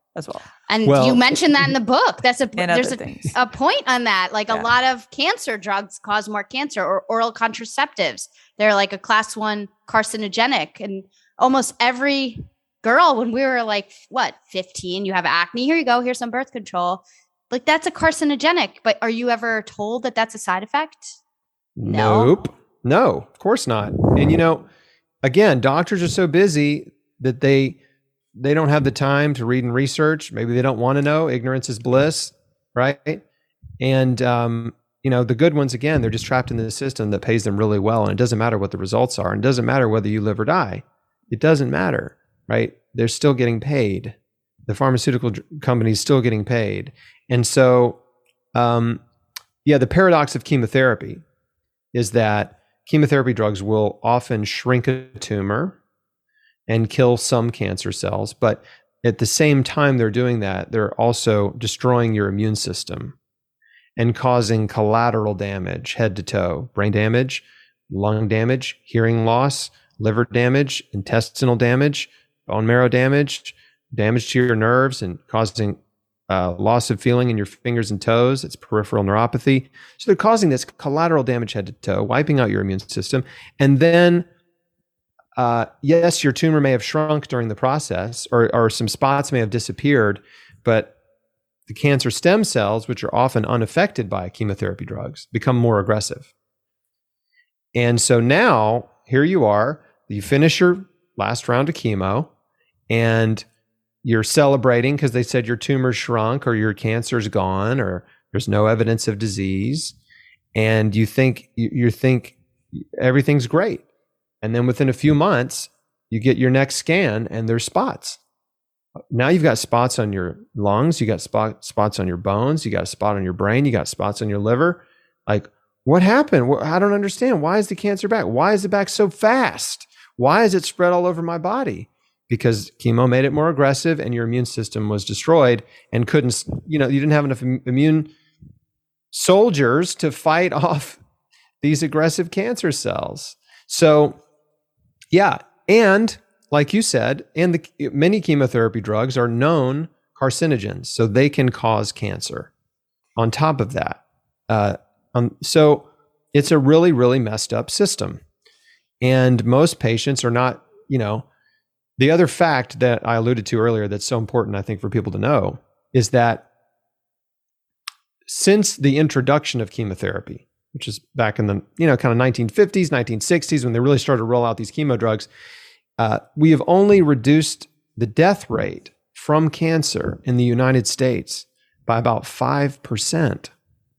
as well. And Well, you mentioned that in the book. That's a And there's other a, things. a point on that. Like Yeah. a lot of cancer drugs cause more cancer, or oral contraceptives. They're like a class one carcinogenic. And almost every girl, when we were like, what, fifteen, you have acne, here you go, here's some birth control. Like that's a carcinogenic. But are you ever told that that's a side effect? No. Nope. No, of course not. And you know, again, doctors are so busy that they they don't have the time to read and research. Maybe they don't want to know. Ignorance is bliss, right? And um, you know, the good ones, again, they're just trapped in the system that pays them really well, and it doesn't matter what the results are, and it doesn't matter whether you live or die. It doesn't matter, right? They're still getting paid. The pharmaceutical company is still getting paid, and so, um, yeah, the paradox of chemotherapy is that chemotherapy drugs will often shrink a tumor and kill some cancer cells, but at the same time they're doing that, they're also destroying your immune system and causing collateral damage, head to toe, brain damage, lung damage, hearing loss, liver damage, intestinal damage, bone marrow damage, damage to your nerves, and causing uh, loss of feeling in your fingers and toes. It's peripheral neuropathy. So they're causing this collateral damage head to toe, wiping out your immune system. And then, uh, yes, your tumor may have shrunk during the process, or, or some spots may have disappeared, but the cancer stem cells, which are often unaffected by chemotherapy drugs, become more aggressive. And so now, here you are, you finish your last round of chemo, and you're celebrating because they said your tumor shrunk, or your cancer's gone, or there's no evidence of disease. And you think, you, you think everything's great. And then within a few months, you get your next scan and there's spots. Now you've got spots on your lungs, you got spot, spots on your bones, you got a spot on your brain, you got spots on your liver. Like, what happened? I don't understand. Why is the cancer back? Why is it back so fast? Why is it spread all over my body? Because chemo made it more aggressive and your immune system was destroyed and couldn't, you know, you didn't have enough immune soldiers to fight off these aggressive cancer cells. So, yeah. And like you said, and the many chemotherapy drugs are known carcinogens, so they can cause cancer on top of that. Uh, um, so it's a really, really messed up system. And most patients are not, you know, the other fact that I alluded to earlier that's so important, I think, for people to know is that since the introduction of chemotherapy, which is back in the, you know, kind of nineteen fifties, nineteen sixties, when they really started to roll out these chemo drugs, uh, we have only reduced the death rate from cancer in the United States by about five percent.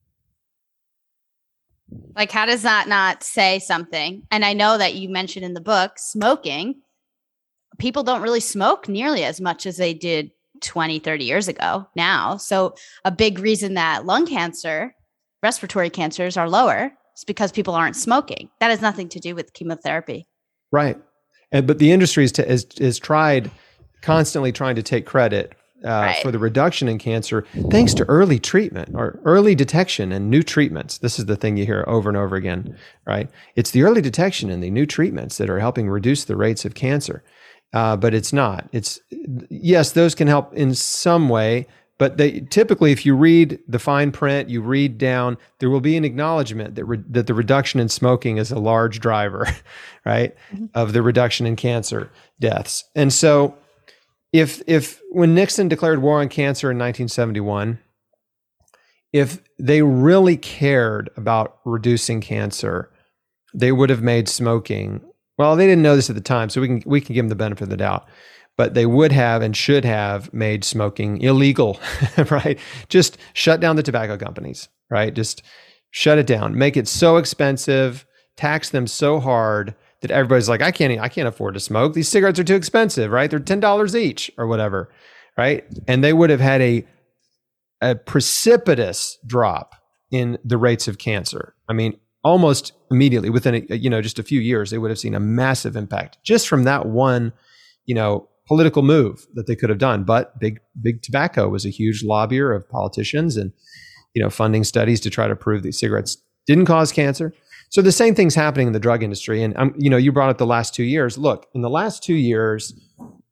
Like, how does that not say something? And I know that you mentioned in the book, smoking. People don't really smoke nearly as much as they did twenty, thirty years ago now. So a big reason that lung cancer, respiratory cancers are lower is because people aren't smoking. That has nothing to do with chemotherapy. Right. And, but the industry is, to, is, is tried, constantly trying to take credit uh, right. for the reduction in cancer, thanks to early treatment or early detection and new treatments. This is the thing you hear over and over again, right? It's the early detection and the new treatments that are helping reduce the rates of cancer. Uh, but it's not. It's yes, those can help in some way, but they typically, if you read the fine print, you read down, there will be an acknowledgement that re, that the reduction in smoking is a large driver, right, mm-hmm. of the reduction in cancer deaths. And so, if if when Nixon declared war on cancer in nineteen seventy-one, if they really cared about reducing cancer, they would have made smoking. Well, they didn't know this at the time, so we can we can give them the benefit of the doubt. But they would have and should have made smoking illegal, right? Just shut down the tobacco companies, right? Just shut it down. Make it so expensive, tax them so hard that everybody's like, I can't I can't afford to smoke. These cigarettes are too expensive, right? They're ten dollars each or whatever, right? And they would have had a a precipitous drop in the rates of cancer. I mean, almost immediately, within a, you know just a few years, they would have seen a massive impact just from that one, you know, political move that they could have done. But big big tobacco was a huge lobbyer of politicians, and you know, funding studies to try to prove that cigarettes didn't cause cancer. So the same thing's happening in the drug industry. And um, you know, you brought up the last two years. Look, in the last two years,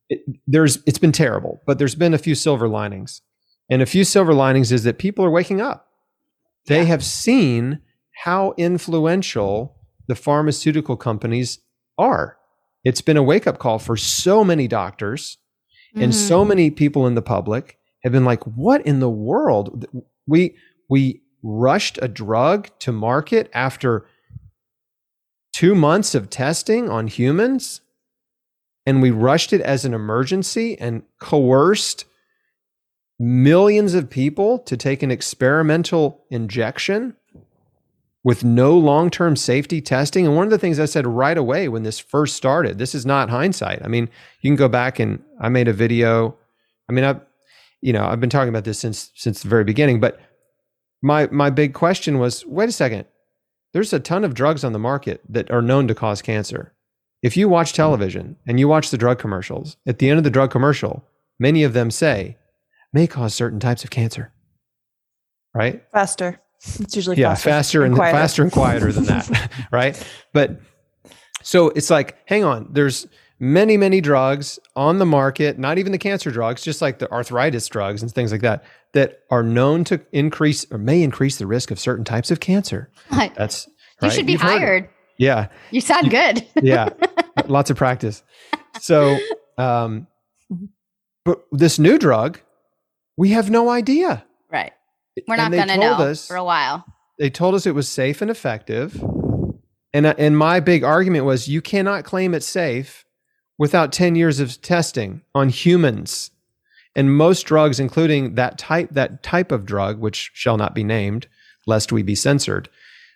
it, there's it's been terrible, but there's been a few silver linings. And a few silver linings is that people are waking up. They yeah. have seen how influential the pharmaceutical companies are. It's been a wake-up call for so many doctors mm-hmm. and so many people in the public have been like, what in the world? We we rushed a drug to market after two months of testing on humans, and we rushed it as an emergency and coerced millions of people to take an experimental injection with no long-term safety testing. And one of the things I said right away when this first started, this is not hindsight. I mean, you can go back and I made a video. I mean, I've, you know, I've been talking about this since, since the very beginning, but my, my big question was, wait a second, there's a ton of drugs on the market that are known to cause cancer. If you watch television and you watch the drug commercials, at the end of the drug commercial, many of them say, may cause certain types of cancer, right? Faster. It's usually yeah, faster, faster and, and faster and quieter than that, right? But so it's like, hang on, there's many, many drugs on the market, not even the cancer drugs, just like the arthritis drugs and things like that, that are known to increase or may increase the risk of certain types of cancer. That's you right? should be You've hired. Yeah. You sound good. yeah. Lots of practice. So, um, but this new drug, we have no idea. Right. We're not going to know us, for a while. They told us it was safe and effective. And, uh, and my big argument was you cannot claim it's safe without ten years of testing on humans. And most drugs, including that type, that type of drug, which shall not be named, lest we be censored,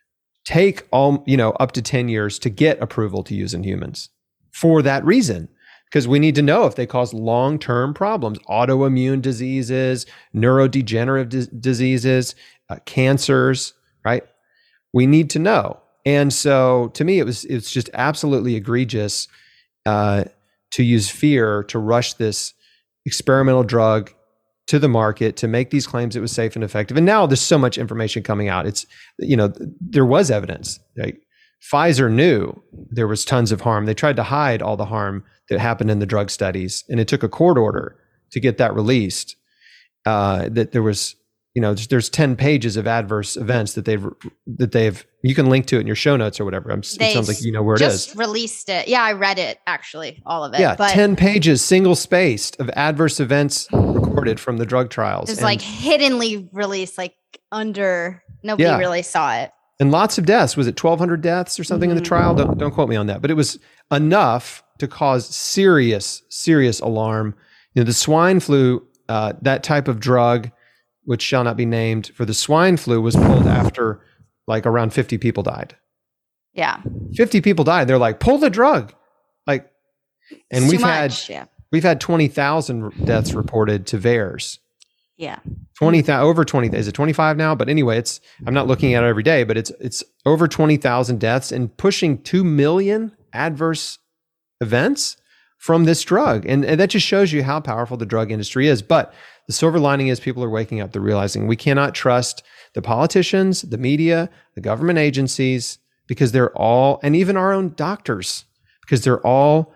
take all, you know, up to ten years to get approval to use in humans for that reason. Because we need to know if they cause long-term problems, autoimmune diseases, neurodegenerative dis- diseases, uh, cancers, right? We need to know. And so to me, it was it's just absolutely egregious uh, to use fear to rush this experimental drug to the market to make these claims it was safe and effective. And now there's so much information coming out. It's, you know, there was evidence. Like Pfizer knew there was tons of harm. They tried to hide all the harm that happened in the drug studies, and it took a court order to get that released. Uh, that there was, you know, there's, there's ten pages of adverse events that they've that they've. You can link to it in your show notes or whatever. I'm, it sounds like you know where it is. Just released it. Yeah, I read it actually, all of it. Yeah, but ten pages, single spaced of adverse events recorded from the drug trials. It was like hiddenly released, like under nobody yeah. really saw it. And lots of deaths. Was it twelve hundred deaths or something mm-hmm. in the trial? Don't don't quote me on that. But it was enough to cause serious, serious alarm. You know, the swine flu, uh, that type of drug, which shall not be named, for the swine flu was pulled after like around fifty people died. Yeah. fifty people died. They're like, pull the drug. Like, and it's we've too had, much, yeah. we've had twenty thousand deaths reported to V A E R S. Yeah. twenty thousand, over twenty, is it twenty-five now? But anyway, it's, I'm not looking at it every day, but it's, it's over twenty thousand deaths and pushing two million adverse events from this drug. And, and that just shows you how powerful the drug industry is. But the silver lining is people are waking up. They're realizing we cannot trust the politicians, the media, the government agencies, because they're all, and even our own doctors, because they're all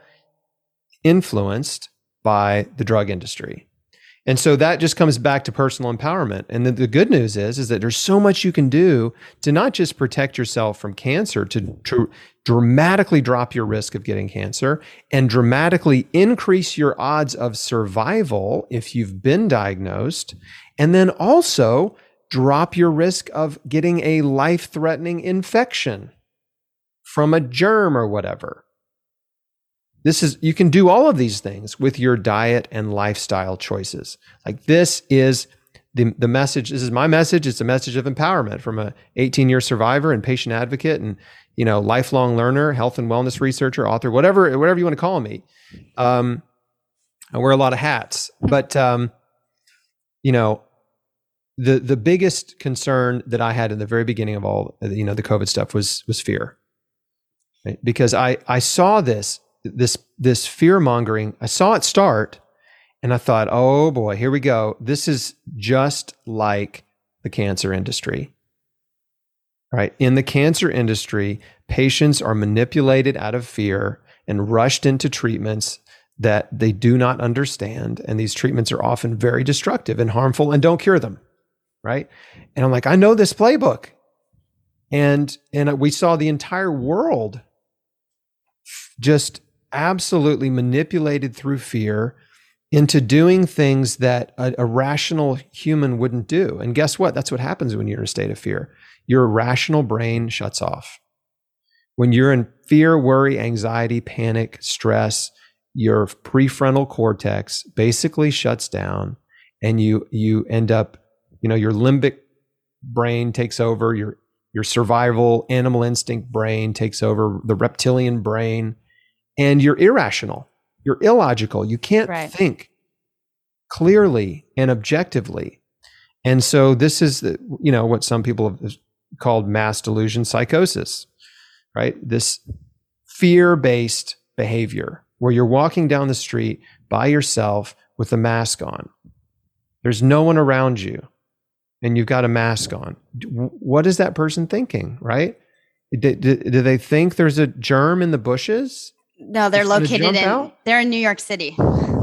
influenced by the drug industry. And so that just comes back to personal empowerment. And the, the good news is, is that there's so much you can do to not just protect yourself from cancer, to, to dramatically drop your risk of getting cancer and dramatically increase your odds of survival if you've been diagnosed, and then also drop your risk of getting a life-threatening infection from a germ or whatever. This is, you can do all of these things with your diet and lifestyle choices. Like this is the, the message. This is my message. It's a message of empowerment from a eighteen year survivor and patient advocate and, you know, lifelong learner, health and wellness researcher, author, whatever, whatever you want to call me. Um, I wear a lot of hats, but, um, you know, the, the biggest concern that I had in the very beginning of all, you know, the COVID stuff was, was fear, right? Because I, I saw this, this, this fear mongering, I saw it start and I thought, oh boy, here we go. This is just like the cancer industry, right? In the cancer industry, patients are manipulated out of fear and rushed into treatments that they do not understand. And these treatments are often very destructive and harmful and don't cure them. Right. And I'm like, I know this playbook. And, and we saw the entire world just absolutely manipulated through fear into doing things that a, a rational human wouldn't do. And guess what? That's what happens when you're in a state of fear. Your rational brain shuts off. When you're in fear, worry, anxiety, panic, stress, your prefrontal cortex basically shuts down, and you you end up, you know, your limbic brain takes over, your your survival animal instinct brain takes over, the reptilian brain, and you're irrational. You're illogical. You can't right. think clearly and objectively. And so this is, the, you know, what some people have called mass delusion psychosis, right? This fear-based behavior where you're walking down the street by yourself with a mask on. There's no one around you, and you've got a mask on. What is that person thinking, right? Do, do, do they think there's a germ in the bushes? No, they're located in, out? they're in New York City.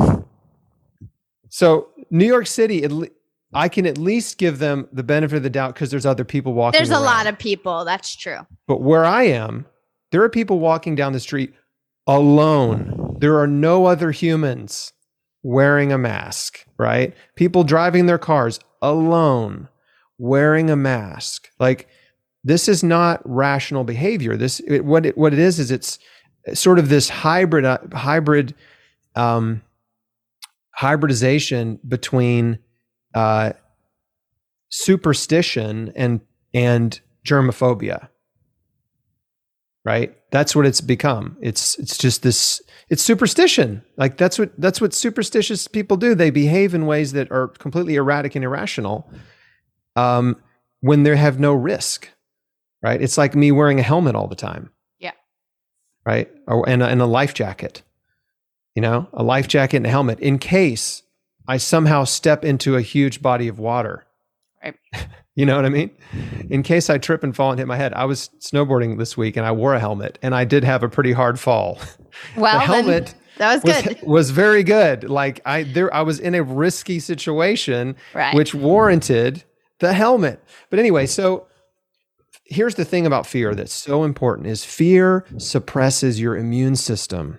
So New York City, at le- I can at least give them the benefit of the doubt because there's other people walking There's a around. lot of people. That's true. But where I am, there are people walking down the street alone. There are no other humans wearing a mask, right? People driving their cars alone, wearing a mask. Like, this is not rational behavior. This, it, what it, what it is, is it's sort of this hybrid, uh, hybrid, um, hybridization between uh, superstition and and germophobia. Right? That's what it's become. It's it's just this. It's superstition. Like that's what that's what superstitious people do. They behave in ways that are completely erratic and irrational, um, when they have no risk. Right? It's like me wearing a helmet all the time. Yeah. Right? Or and a, and a life jacket. You know, a life jacket and a helmet in case I somehow step into a huge body of water. Right. You know what I mean? In case I trip and fall and hit my head. I was snowboarding this week and I wore a helmet and I did have a pretty hard fall. Well, the helmet that was good. Was, was very good. Like I there I was in a risky situation, right, which warranted the helmet. But anyway, so here's the thing about fear that's so important is fear suppresses your immune system.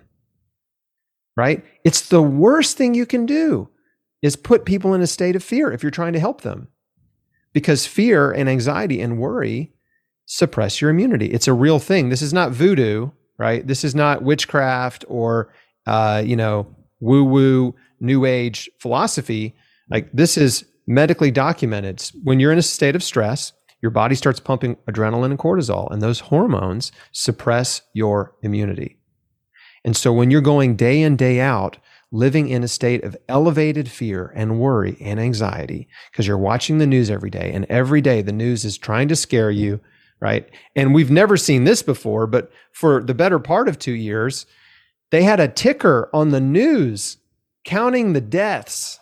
Right? It's the worst thing you can do is put people in a state of fear if you're trying to help them. Because fear and anxiety and worry suppress your immunity. It's a real thing. This is not voodoo, right? This is not witchcraft or, uh, you know, woo-woo, new age philosophy. Like this is medically documented. When you're in a state of stress, your body starts pumping adrenaline and cortisol, and those hormones suppress your immunity. And so when you're going day in, day out, living in a state of elevated fear and worry and anxiety, because you're watching the news every day, and every day the news is trying to scare you, right? And we've never seen this before, but for the better part of two years, they had a ticker on the news counting the deaths.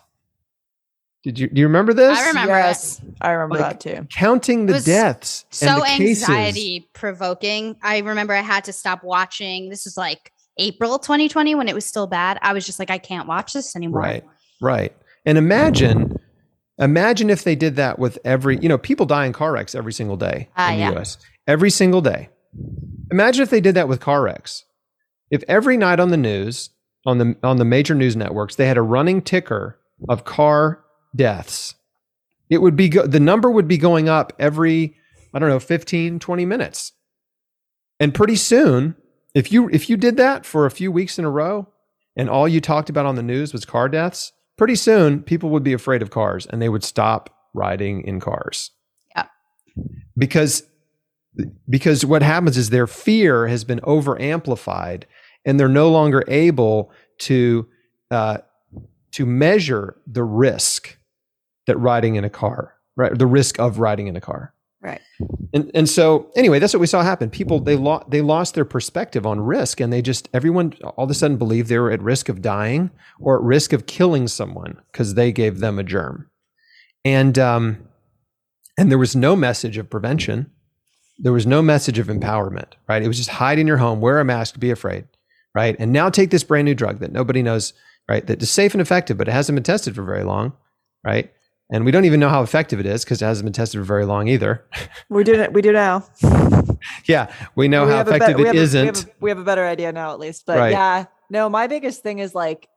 Did you, do you remember this? I remember. Yes, it. I remember like, that too. Counting the deaths. So and the anxiety cases. provoking. I remember I had to stop watching. This was like April twenty twenty when it was still bad. I was just like, I can't watch this anymore. Right, right. And imagine, imagine if they did that with every, you know, people die in car wrecks every single day uh, in the yeah. U S. Every single day. Imagine if they did that with car wrecks. If every night on the news, on the on the major news networks, they had a running ticker of car deaths, it would be, go- the number would be going up every, I don't know, fifteen, twenty minutes. And pretty soon, If you if you did that for a few weeks in a row and all you talked about on the news was car deaths, pretty soon people would be afraid of cars and they would stop riding in cars. Yeah. Because because what happens is their fear has been over amplified and they're no longer able to uh, to measure the risk that riding in a car, right? The risk of riding in a car. Right. And and so anyway, that's what we saw happen. People, they lost they lost their perspective on risk, and they just, everyone all of a sudden believed they were at risk of dying or at risk of killing someone because they gave them a germ. And um, and there was no message of prevention. There was no message of empowerment, right? It was just hide in your home, wear a mask, be afraid, right? And now take this brand new drug that nobody knows, right? That is safe and effective, but it hasn't been tested for very long, right? And we don't even know how effective it is because it hasn't been tested for very long either. We do it. We do now. Yeah, we know we how effective be- it a, isn't. We have, a, we have a better idea now, at least. But right. yeah, no, my biggest thing is like,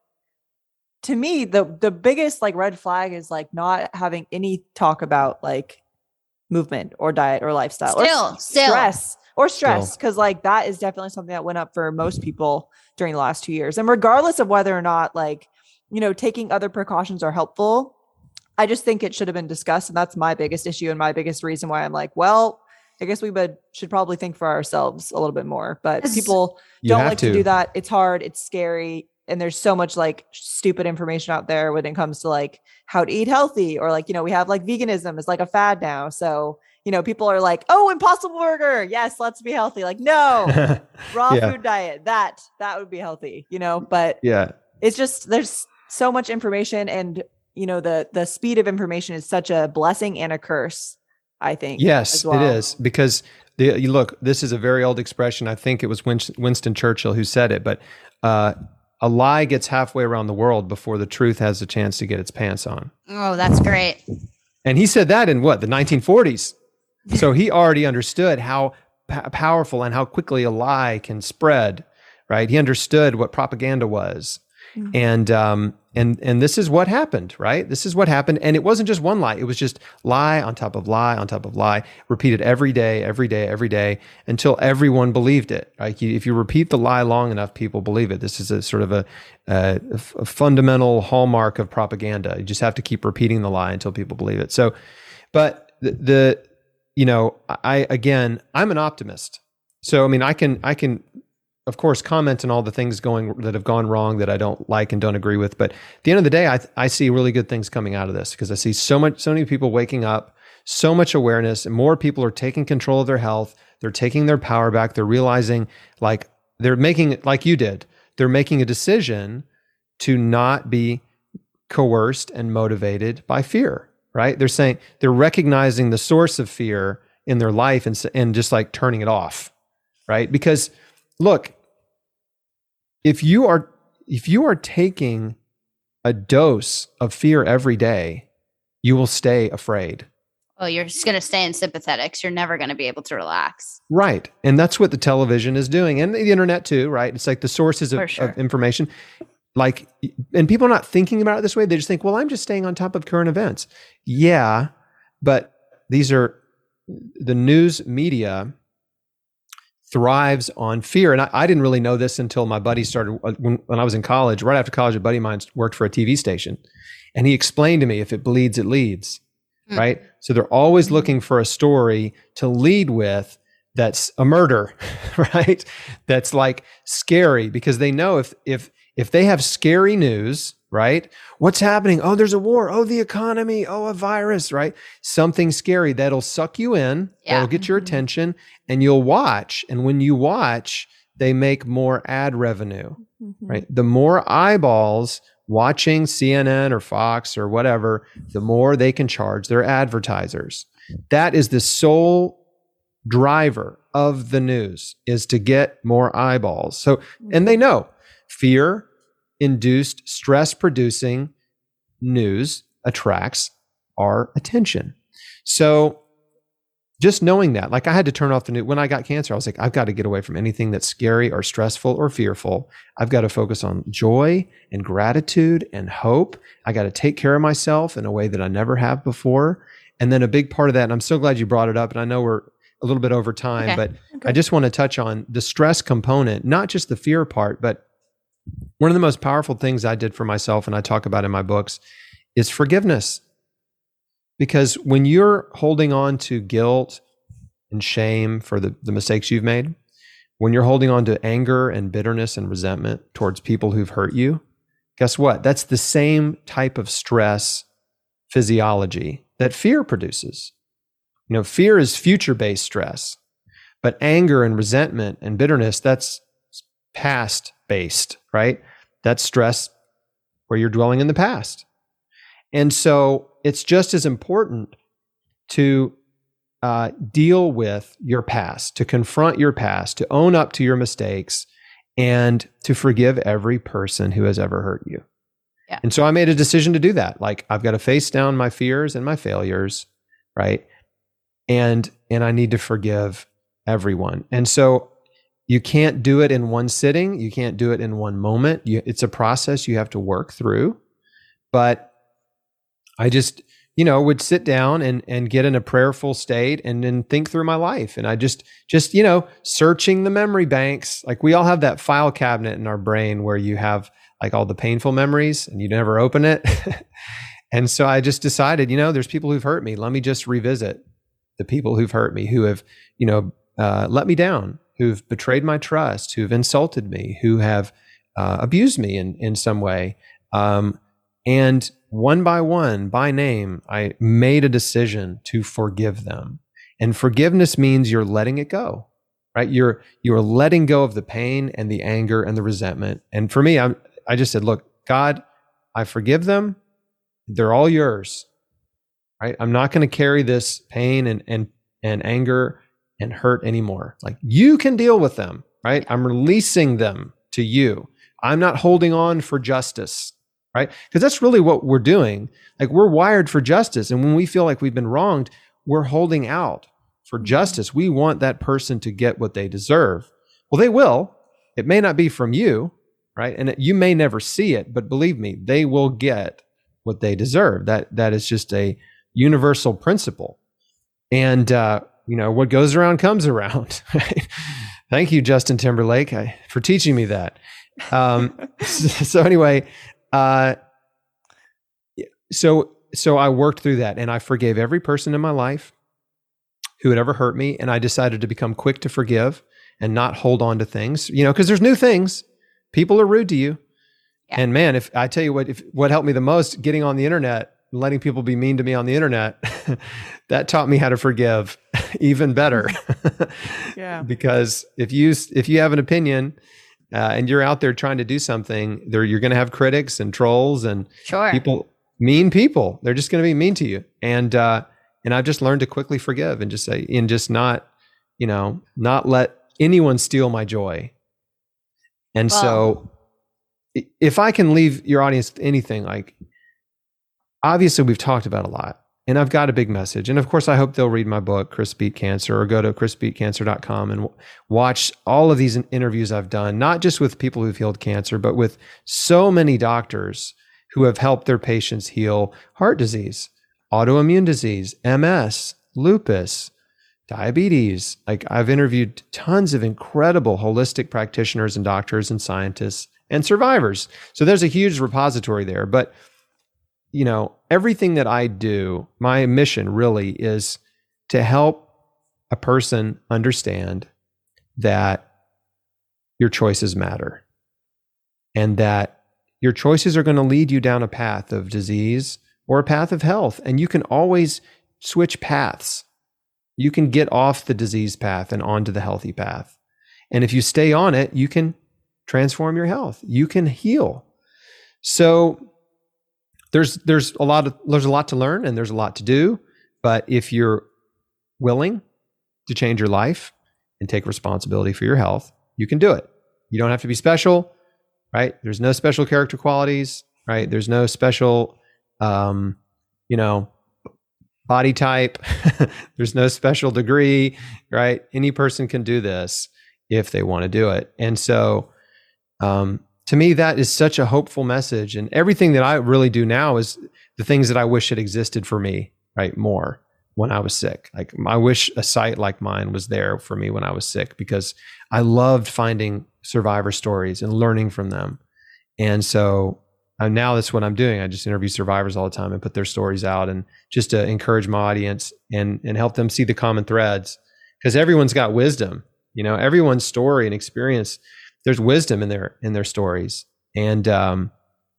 to me, the the biggest like red flag is like not having any talk about like movement or diet or lifestyle Still, or still. stress or stress. Cause like that is definitely something that went up for most people during the last two years. And regardless of whether or not like, you know, taking other precautions are helpful, I just think it should have been discussed. And that's my biggest issue and my biggest reason why I'm like, well, I guess we would, should probably think for ourselves a little bit more, but people You don't have like to. to do that. It's hard. It's scary. And there's so much like stupid information out there when it comes to like how to eat healthy, or like, you know, we have like veganism is like a fad now. So, you know, people are like, oh, Impossible Burger. Yes. Let's be healthy. Like, no, raw Yeah. food diet, that, that would be healthy, you know, but Yeah. it's just, there's so much information, and, you know, the, the speed of information is such a blessing and a curse, I think. Yes, as well. it is, because the, you look, this is a very old expression. I think it was Winston, Winston Churchill who said it, but uh, a lie gets halfway around the world before the truth has a chance to get its pants on. Oh, that's great. And he said that in what, the nineteen forties. So he already understood how p- powerful and how quickly a lie can spread, right? He understood what propaganda was. Mm-hmm. And um, and and this is what happened, right? This is what happened. And it wasn't just one lie. It was just lie on top of lie on top of lie, repeated every day, every day, every day, until everyone believed it. Right? If you repeat the lie long enough, people believe it. This is a sort of a, a, a fundamental hallmark of propaganda. You just have to keep repeating the lie until people believe it. So, but the, the you know, I again, I'm an optimist. So I mean, I can I can. of course, comment on all the things going that have gone wrong that I don't like and don't agree with. But at the end of the day, I I see really good things coming out of this, because I see so much, so many people waking up, so much awareness, and more people are taking control of their health. They're taking their power back. They're realizing, like, they're making it like you did. They're making a decision to not be coerced and motivated by fear, right? They're saying, they're recognizing the source of fear in their life and, and just like turning it off, right? Because look, If you are if you are taking a dose of fear every day, you will stay afraid. Well, you're just going to stay in sympathetics. You're never going to be able to relax. Right. And that's what the television is doing, and the internet too, right? It's like the sources of, sure. of information. Like, and people are not thinking about it this way. They just think, well, I'm just staying on top of current events. Yeah, but these are the news media thrives on fear. And I, I didn't really know this until my buddy started, when, when I was in college. Right after college, a buddy of mine worked for a T V station, and he explained to me, if it bleeds, it leads, mm. right? So they're always looking for a story to lead with that's a murder, right? That's like scary, because they know if if if they have scary news, right? What's happening? Oh, there's a war. Oh, the economy. Oh, a virus, right? Something scary that'll suck you in. Yeah. That'll get your attention, and you'll watch. And when you watch, they make more ad revenue, mm-hmm. right? The more eyeballs watching C N N or Fox or whatever, the more they can charge their advertisers. That is the sole driver of the news, is to get more eyeballs. So, and they know fear induced, stress producing news attracts our attention. So just knowing that, like, I had to turn off the news when I got cancer. I was like, I've got to get away from anything that's scary or stressful or fearful. I've got to focus on joy and gratitude and hope. I got to take care of myself in a way that I never have before. And then a big part of that, and I'm so glad you brought it up, and I know we're a little bit over time, okay. but okay. I just want to touch on the stress component, not just the fear part, but one of the most powerful things I did for myself, and I talk about in my books, is forgiveness. Because when you're holding on to guilt and shame for the, the mistakes you've made, when you're holding on to anger and bitterness and resentment towards people who've hurt you, guess what? That's the same type of stress physiology that fear produces. You know, fear is future-based stress, but anger and resentment and bitterness, that's past-based, right? That's stress where you're dwelling in the past. And so it's just as important to uh, deal with your past, to confront your past, to own up to your mistakes, and to forgive every person who has ever hurt you. Yeah. And so I made a decision to do that. Like, I've got to face down my fears and my failures, right? And and I need to forgive everyone. And so you can't do it in one sitting. You can't do it in one moment. You, it's a process you have to work through. But I just, you know, would sit down and and get in a prayerful state and then think through my life. And I just, just, you know, searching the memory banks. Like, we all have that file cabinet in our brain where you have like all the painful memories and you never open it. And so I just decided, you know, there's people who've hurt me. Let me just revisit the people who've hurt me, who have, you know, uh, let me down, who've betrayed my trust, who've insulted me, who have uh, abused me in, in some way. Um, and one by one, by name, I made a decision to forgive them. And forgiveness means you're letting it go, right? You're, you're letting go of the pain and the anger and the resentment. And for me, I'm, I just said, look, God, I forgive them. They're all yours, right? I'm not going to carry this pain and, and, and anger and hurt anymore. Like, you can deal with them, right? I'm releasing them to you. I'm not holding on for justice, right? Because that's really what we're doing. Like, we're wired for justice. And when we feel like we've been wronged, we're holding out for justice. We want that person to get what they deserve. Well, they will. It may not be from you, right? And you may never see it, but believe me, they will get what they deserve. That that is just a universal principle. And uh, you know, what goes around comes around. Right? Thank you, Justin Timberlake, I, for teaching me that. Um, so anyway, uh, so so I worked through that, and I forgave every person in my life who had ever hurt me, and I decided to become quick to forgive and not hold on to things. You know, because there's new things. People are rude to you. Yeah. And man, if I tell you what, if what helped me the most, getting on the internet, letting people be mean to me on the internet, that taught me how to forgive even better. Yeah. Because if you if you have an opinion uh, and you're out there trying to do something, there you're going to have critics and trolls and sure. people, mean people. They're just going to be mean to you. And uh, and I've just learned to quickly forgive and just say, and just not, you know, not let anyone steal my joy. And well, so if I can leave your audience with anything, like, obviously we've talked about a lot, and I've got a big message. And of course, I hope they'll read my book, Chris Beat Cancer, or go to chris beat cancer dot com and w- watch all of these interviews I've done, not just with people who've healed cancer, but with so many doctors who have helped their patients heal heart disease, autoimmune disease, M S, lupus, diabetes. Like, I've interviewed tons of incredible holistic practitioners and doctors and scientists and survivors. So there's a huge repository there. But, you know, everything that I do, my mission really is to help a person understand that your choices matter, and that your choices are going to lead you down a path of disease or a path of health. And you can always switch paths. You can get off the disease path and onto the healthy path. And if you stay on it, you can transform your health. You can heal. So there's there's a lot of there's a lot to learn, and there's a lot to do. But if you're willing to change your life and take responsibility for your health, you can do it. You don't have to be special, right? There's no special character qualities, right? There's no special, um, you know, body type. There's no special degree, right? Any person can do this if they want to do it. And so, um, to me, that is such a hopeful message. And everything that I really do now is the things that I wish had existed for me, right? More when I was sick. Like, I wish a site like mine was there for me when I was sick, because I loved finding survivor stories and learning from them. And so uh, now that's what I'm doing. I just interview survivors all the time and put their stories out, and just to encourage my audience and, and help them see the common threads, because everyone's got wisdom, you know, everyone's story and experience. There's wisdom in their, in their stories. And um,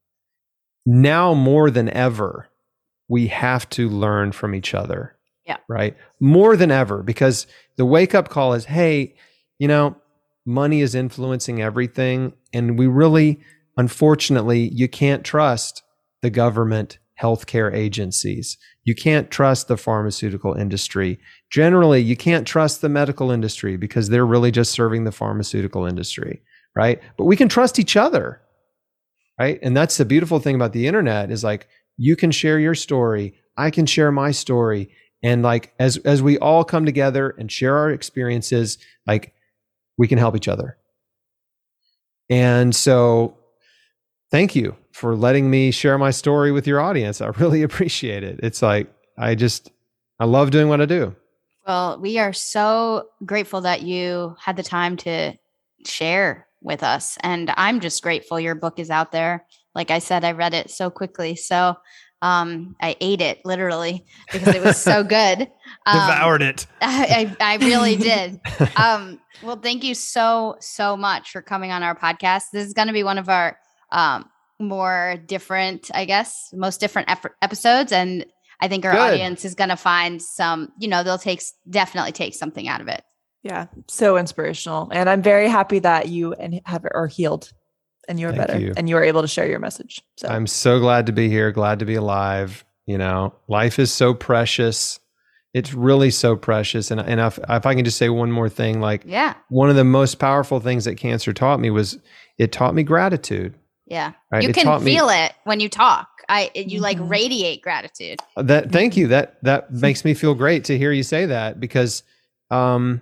now more than ever, we have to learn from each other. Yeah. Right. More than ever, because the wake up call is, hey, you know, money is influencing everything. And we really, unfortunately, you can't trust the government healthcare agencies. You can't trust the pharmaceutical industry. Generally, you can't trust the medical industry, because they're really just serving the pharmaceutical industry, right? But we can trust each other, right? And that's the beautiful thing about the internet is like, you can share your story. I can share my story. And like, as, as we all come together and share our experiences, like we can help each other. And so thank you for letting me share my story with your audience. I really appreciate it. It's like, I just, I love doing what I do. Well, we are so grateful that you had the time to share with us. And I'm just grateful your book is out there. Like I said, I read it so quickly. So um, I ate it literally because it was so good. Um, Devoured it. I, I, I really did. Um, well, thank you so, so much for coming on our podcast. This is going to be one of our um, more different, I guess, most different ep- episodes. And I think our Good. audience is going to find some, you know, they'll take, definitely take something out of it. Yeah. So inspirational. And I'm very happy that you and have are healed and you're Thank better you. and you were able to share your message. So I'm so glad to be here. Glad to be alive. You know, life is so precious. It's really so precious. And, and if, if I can just say one more thing, like yeah. one of the most powerful things that cancer taught me was it taught me gratitude. Yeah. Right? You It can taught me- feel it when you talk. I, you Mhm. like radiate gratitude. That thank you. That that makes me feel great to hear you say that because um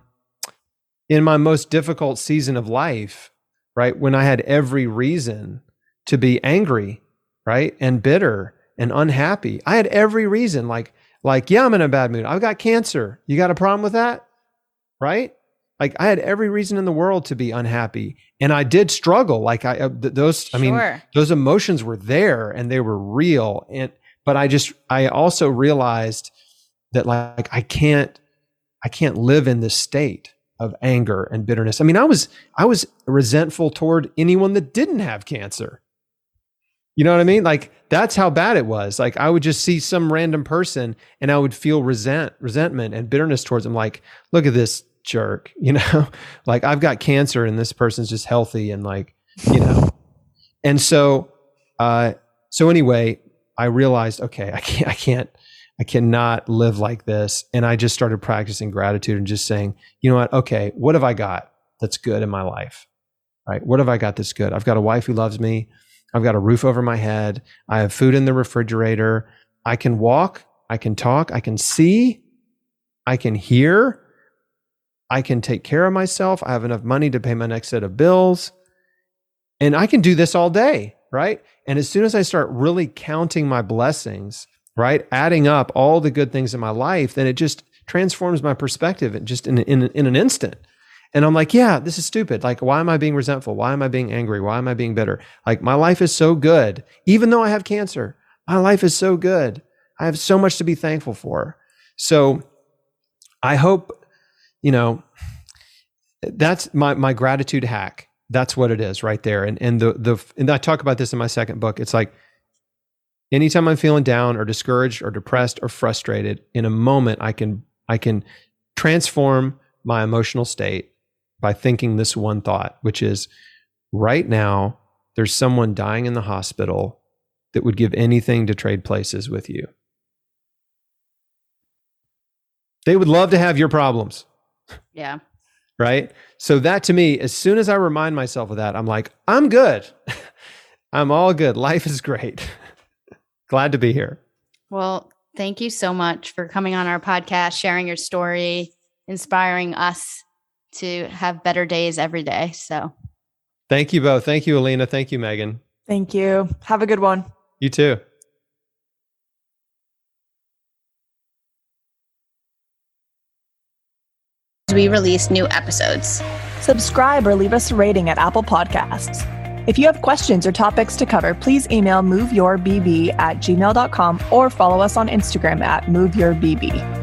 in my most difficult season of life, right, when I had every reason to be angry, right, and bitter and unhappy. I had every reason like like yeah, I'm in a bad mood. I've got cancer. You got a problem with that? Right? Like I had every reason in the world to be unhappy, and I did struggle. Like I, uh, th- those, I mean, Sure. those emotions were there and they were real. And but I just, I also realized that like I can't, I can't live in this state of anger and bitterness. I mean, I was, I was resentful toward anyone that didn't have cancer. You know what I mean? Like that's how bad it was. Like I would just see some random person and I would feel resent, resentment and bitterness towards them. Like, look at this jerk, you know, like I've got cancer and this person's just healthy and like, you know, and so, uh, so anyway, I realized, okay, I can't, I can't, I cannot live like this. And I just started practicing gratitude and just saying, you know what? Okay, what have I got that's good in my life? Right? What have I got that's good? I've got a wife who loves me. I've got a roof over my head. I have food in the refrigerator. I can walk. I can talk. I can see. I can hear. I can take care of myself. I have enough money to pay my next set of bills. And I can do this all day, right? And as soon as I start really counting my blessings, right, adding up all the good things in my life, then it just transforms my perspective in just in, in, in an instant. And I'm like, yeah, this is stupid. Like, why am I being resentful? Why am I being angry? Why am I being bitter? Like, my life is so good. Even though I have cancer, my life is so good. I have so much to be thankful for. So I hope, you know, that's my, my gratitude hack. That's what it is right there. And, and the, the, and I talk about this in my second book. It's like, anytime I'm feeling down or discouraged or depressed or frustrated, in a moment, I can, I can transform my emotional state by thinking this one thought, which is right now, there's someone dying in the hospital that would give anything to trade places with you. They would love to have your problems. Yeah. Right? So that to me, as soon as I remind myself of that, I'm like, I'm good. I'm all good. Life is great. Glad to be here. Well, thank you so much for coming on our podcast, sharing your story, inspiring us to have better days every day. So thank you both. Thank you, Alina. Thank you, Megan. Thank you. Have a good one. You too. We release new episodes. Subscribe or leave us a rating at Apple Podcasts. If you have questions or topics to cover, please email moveyourbb at gmail dot com or follow us on Instagram at moveyourbb.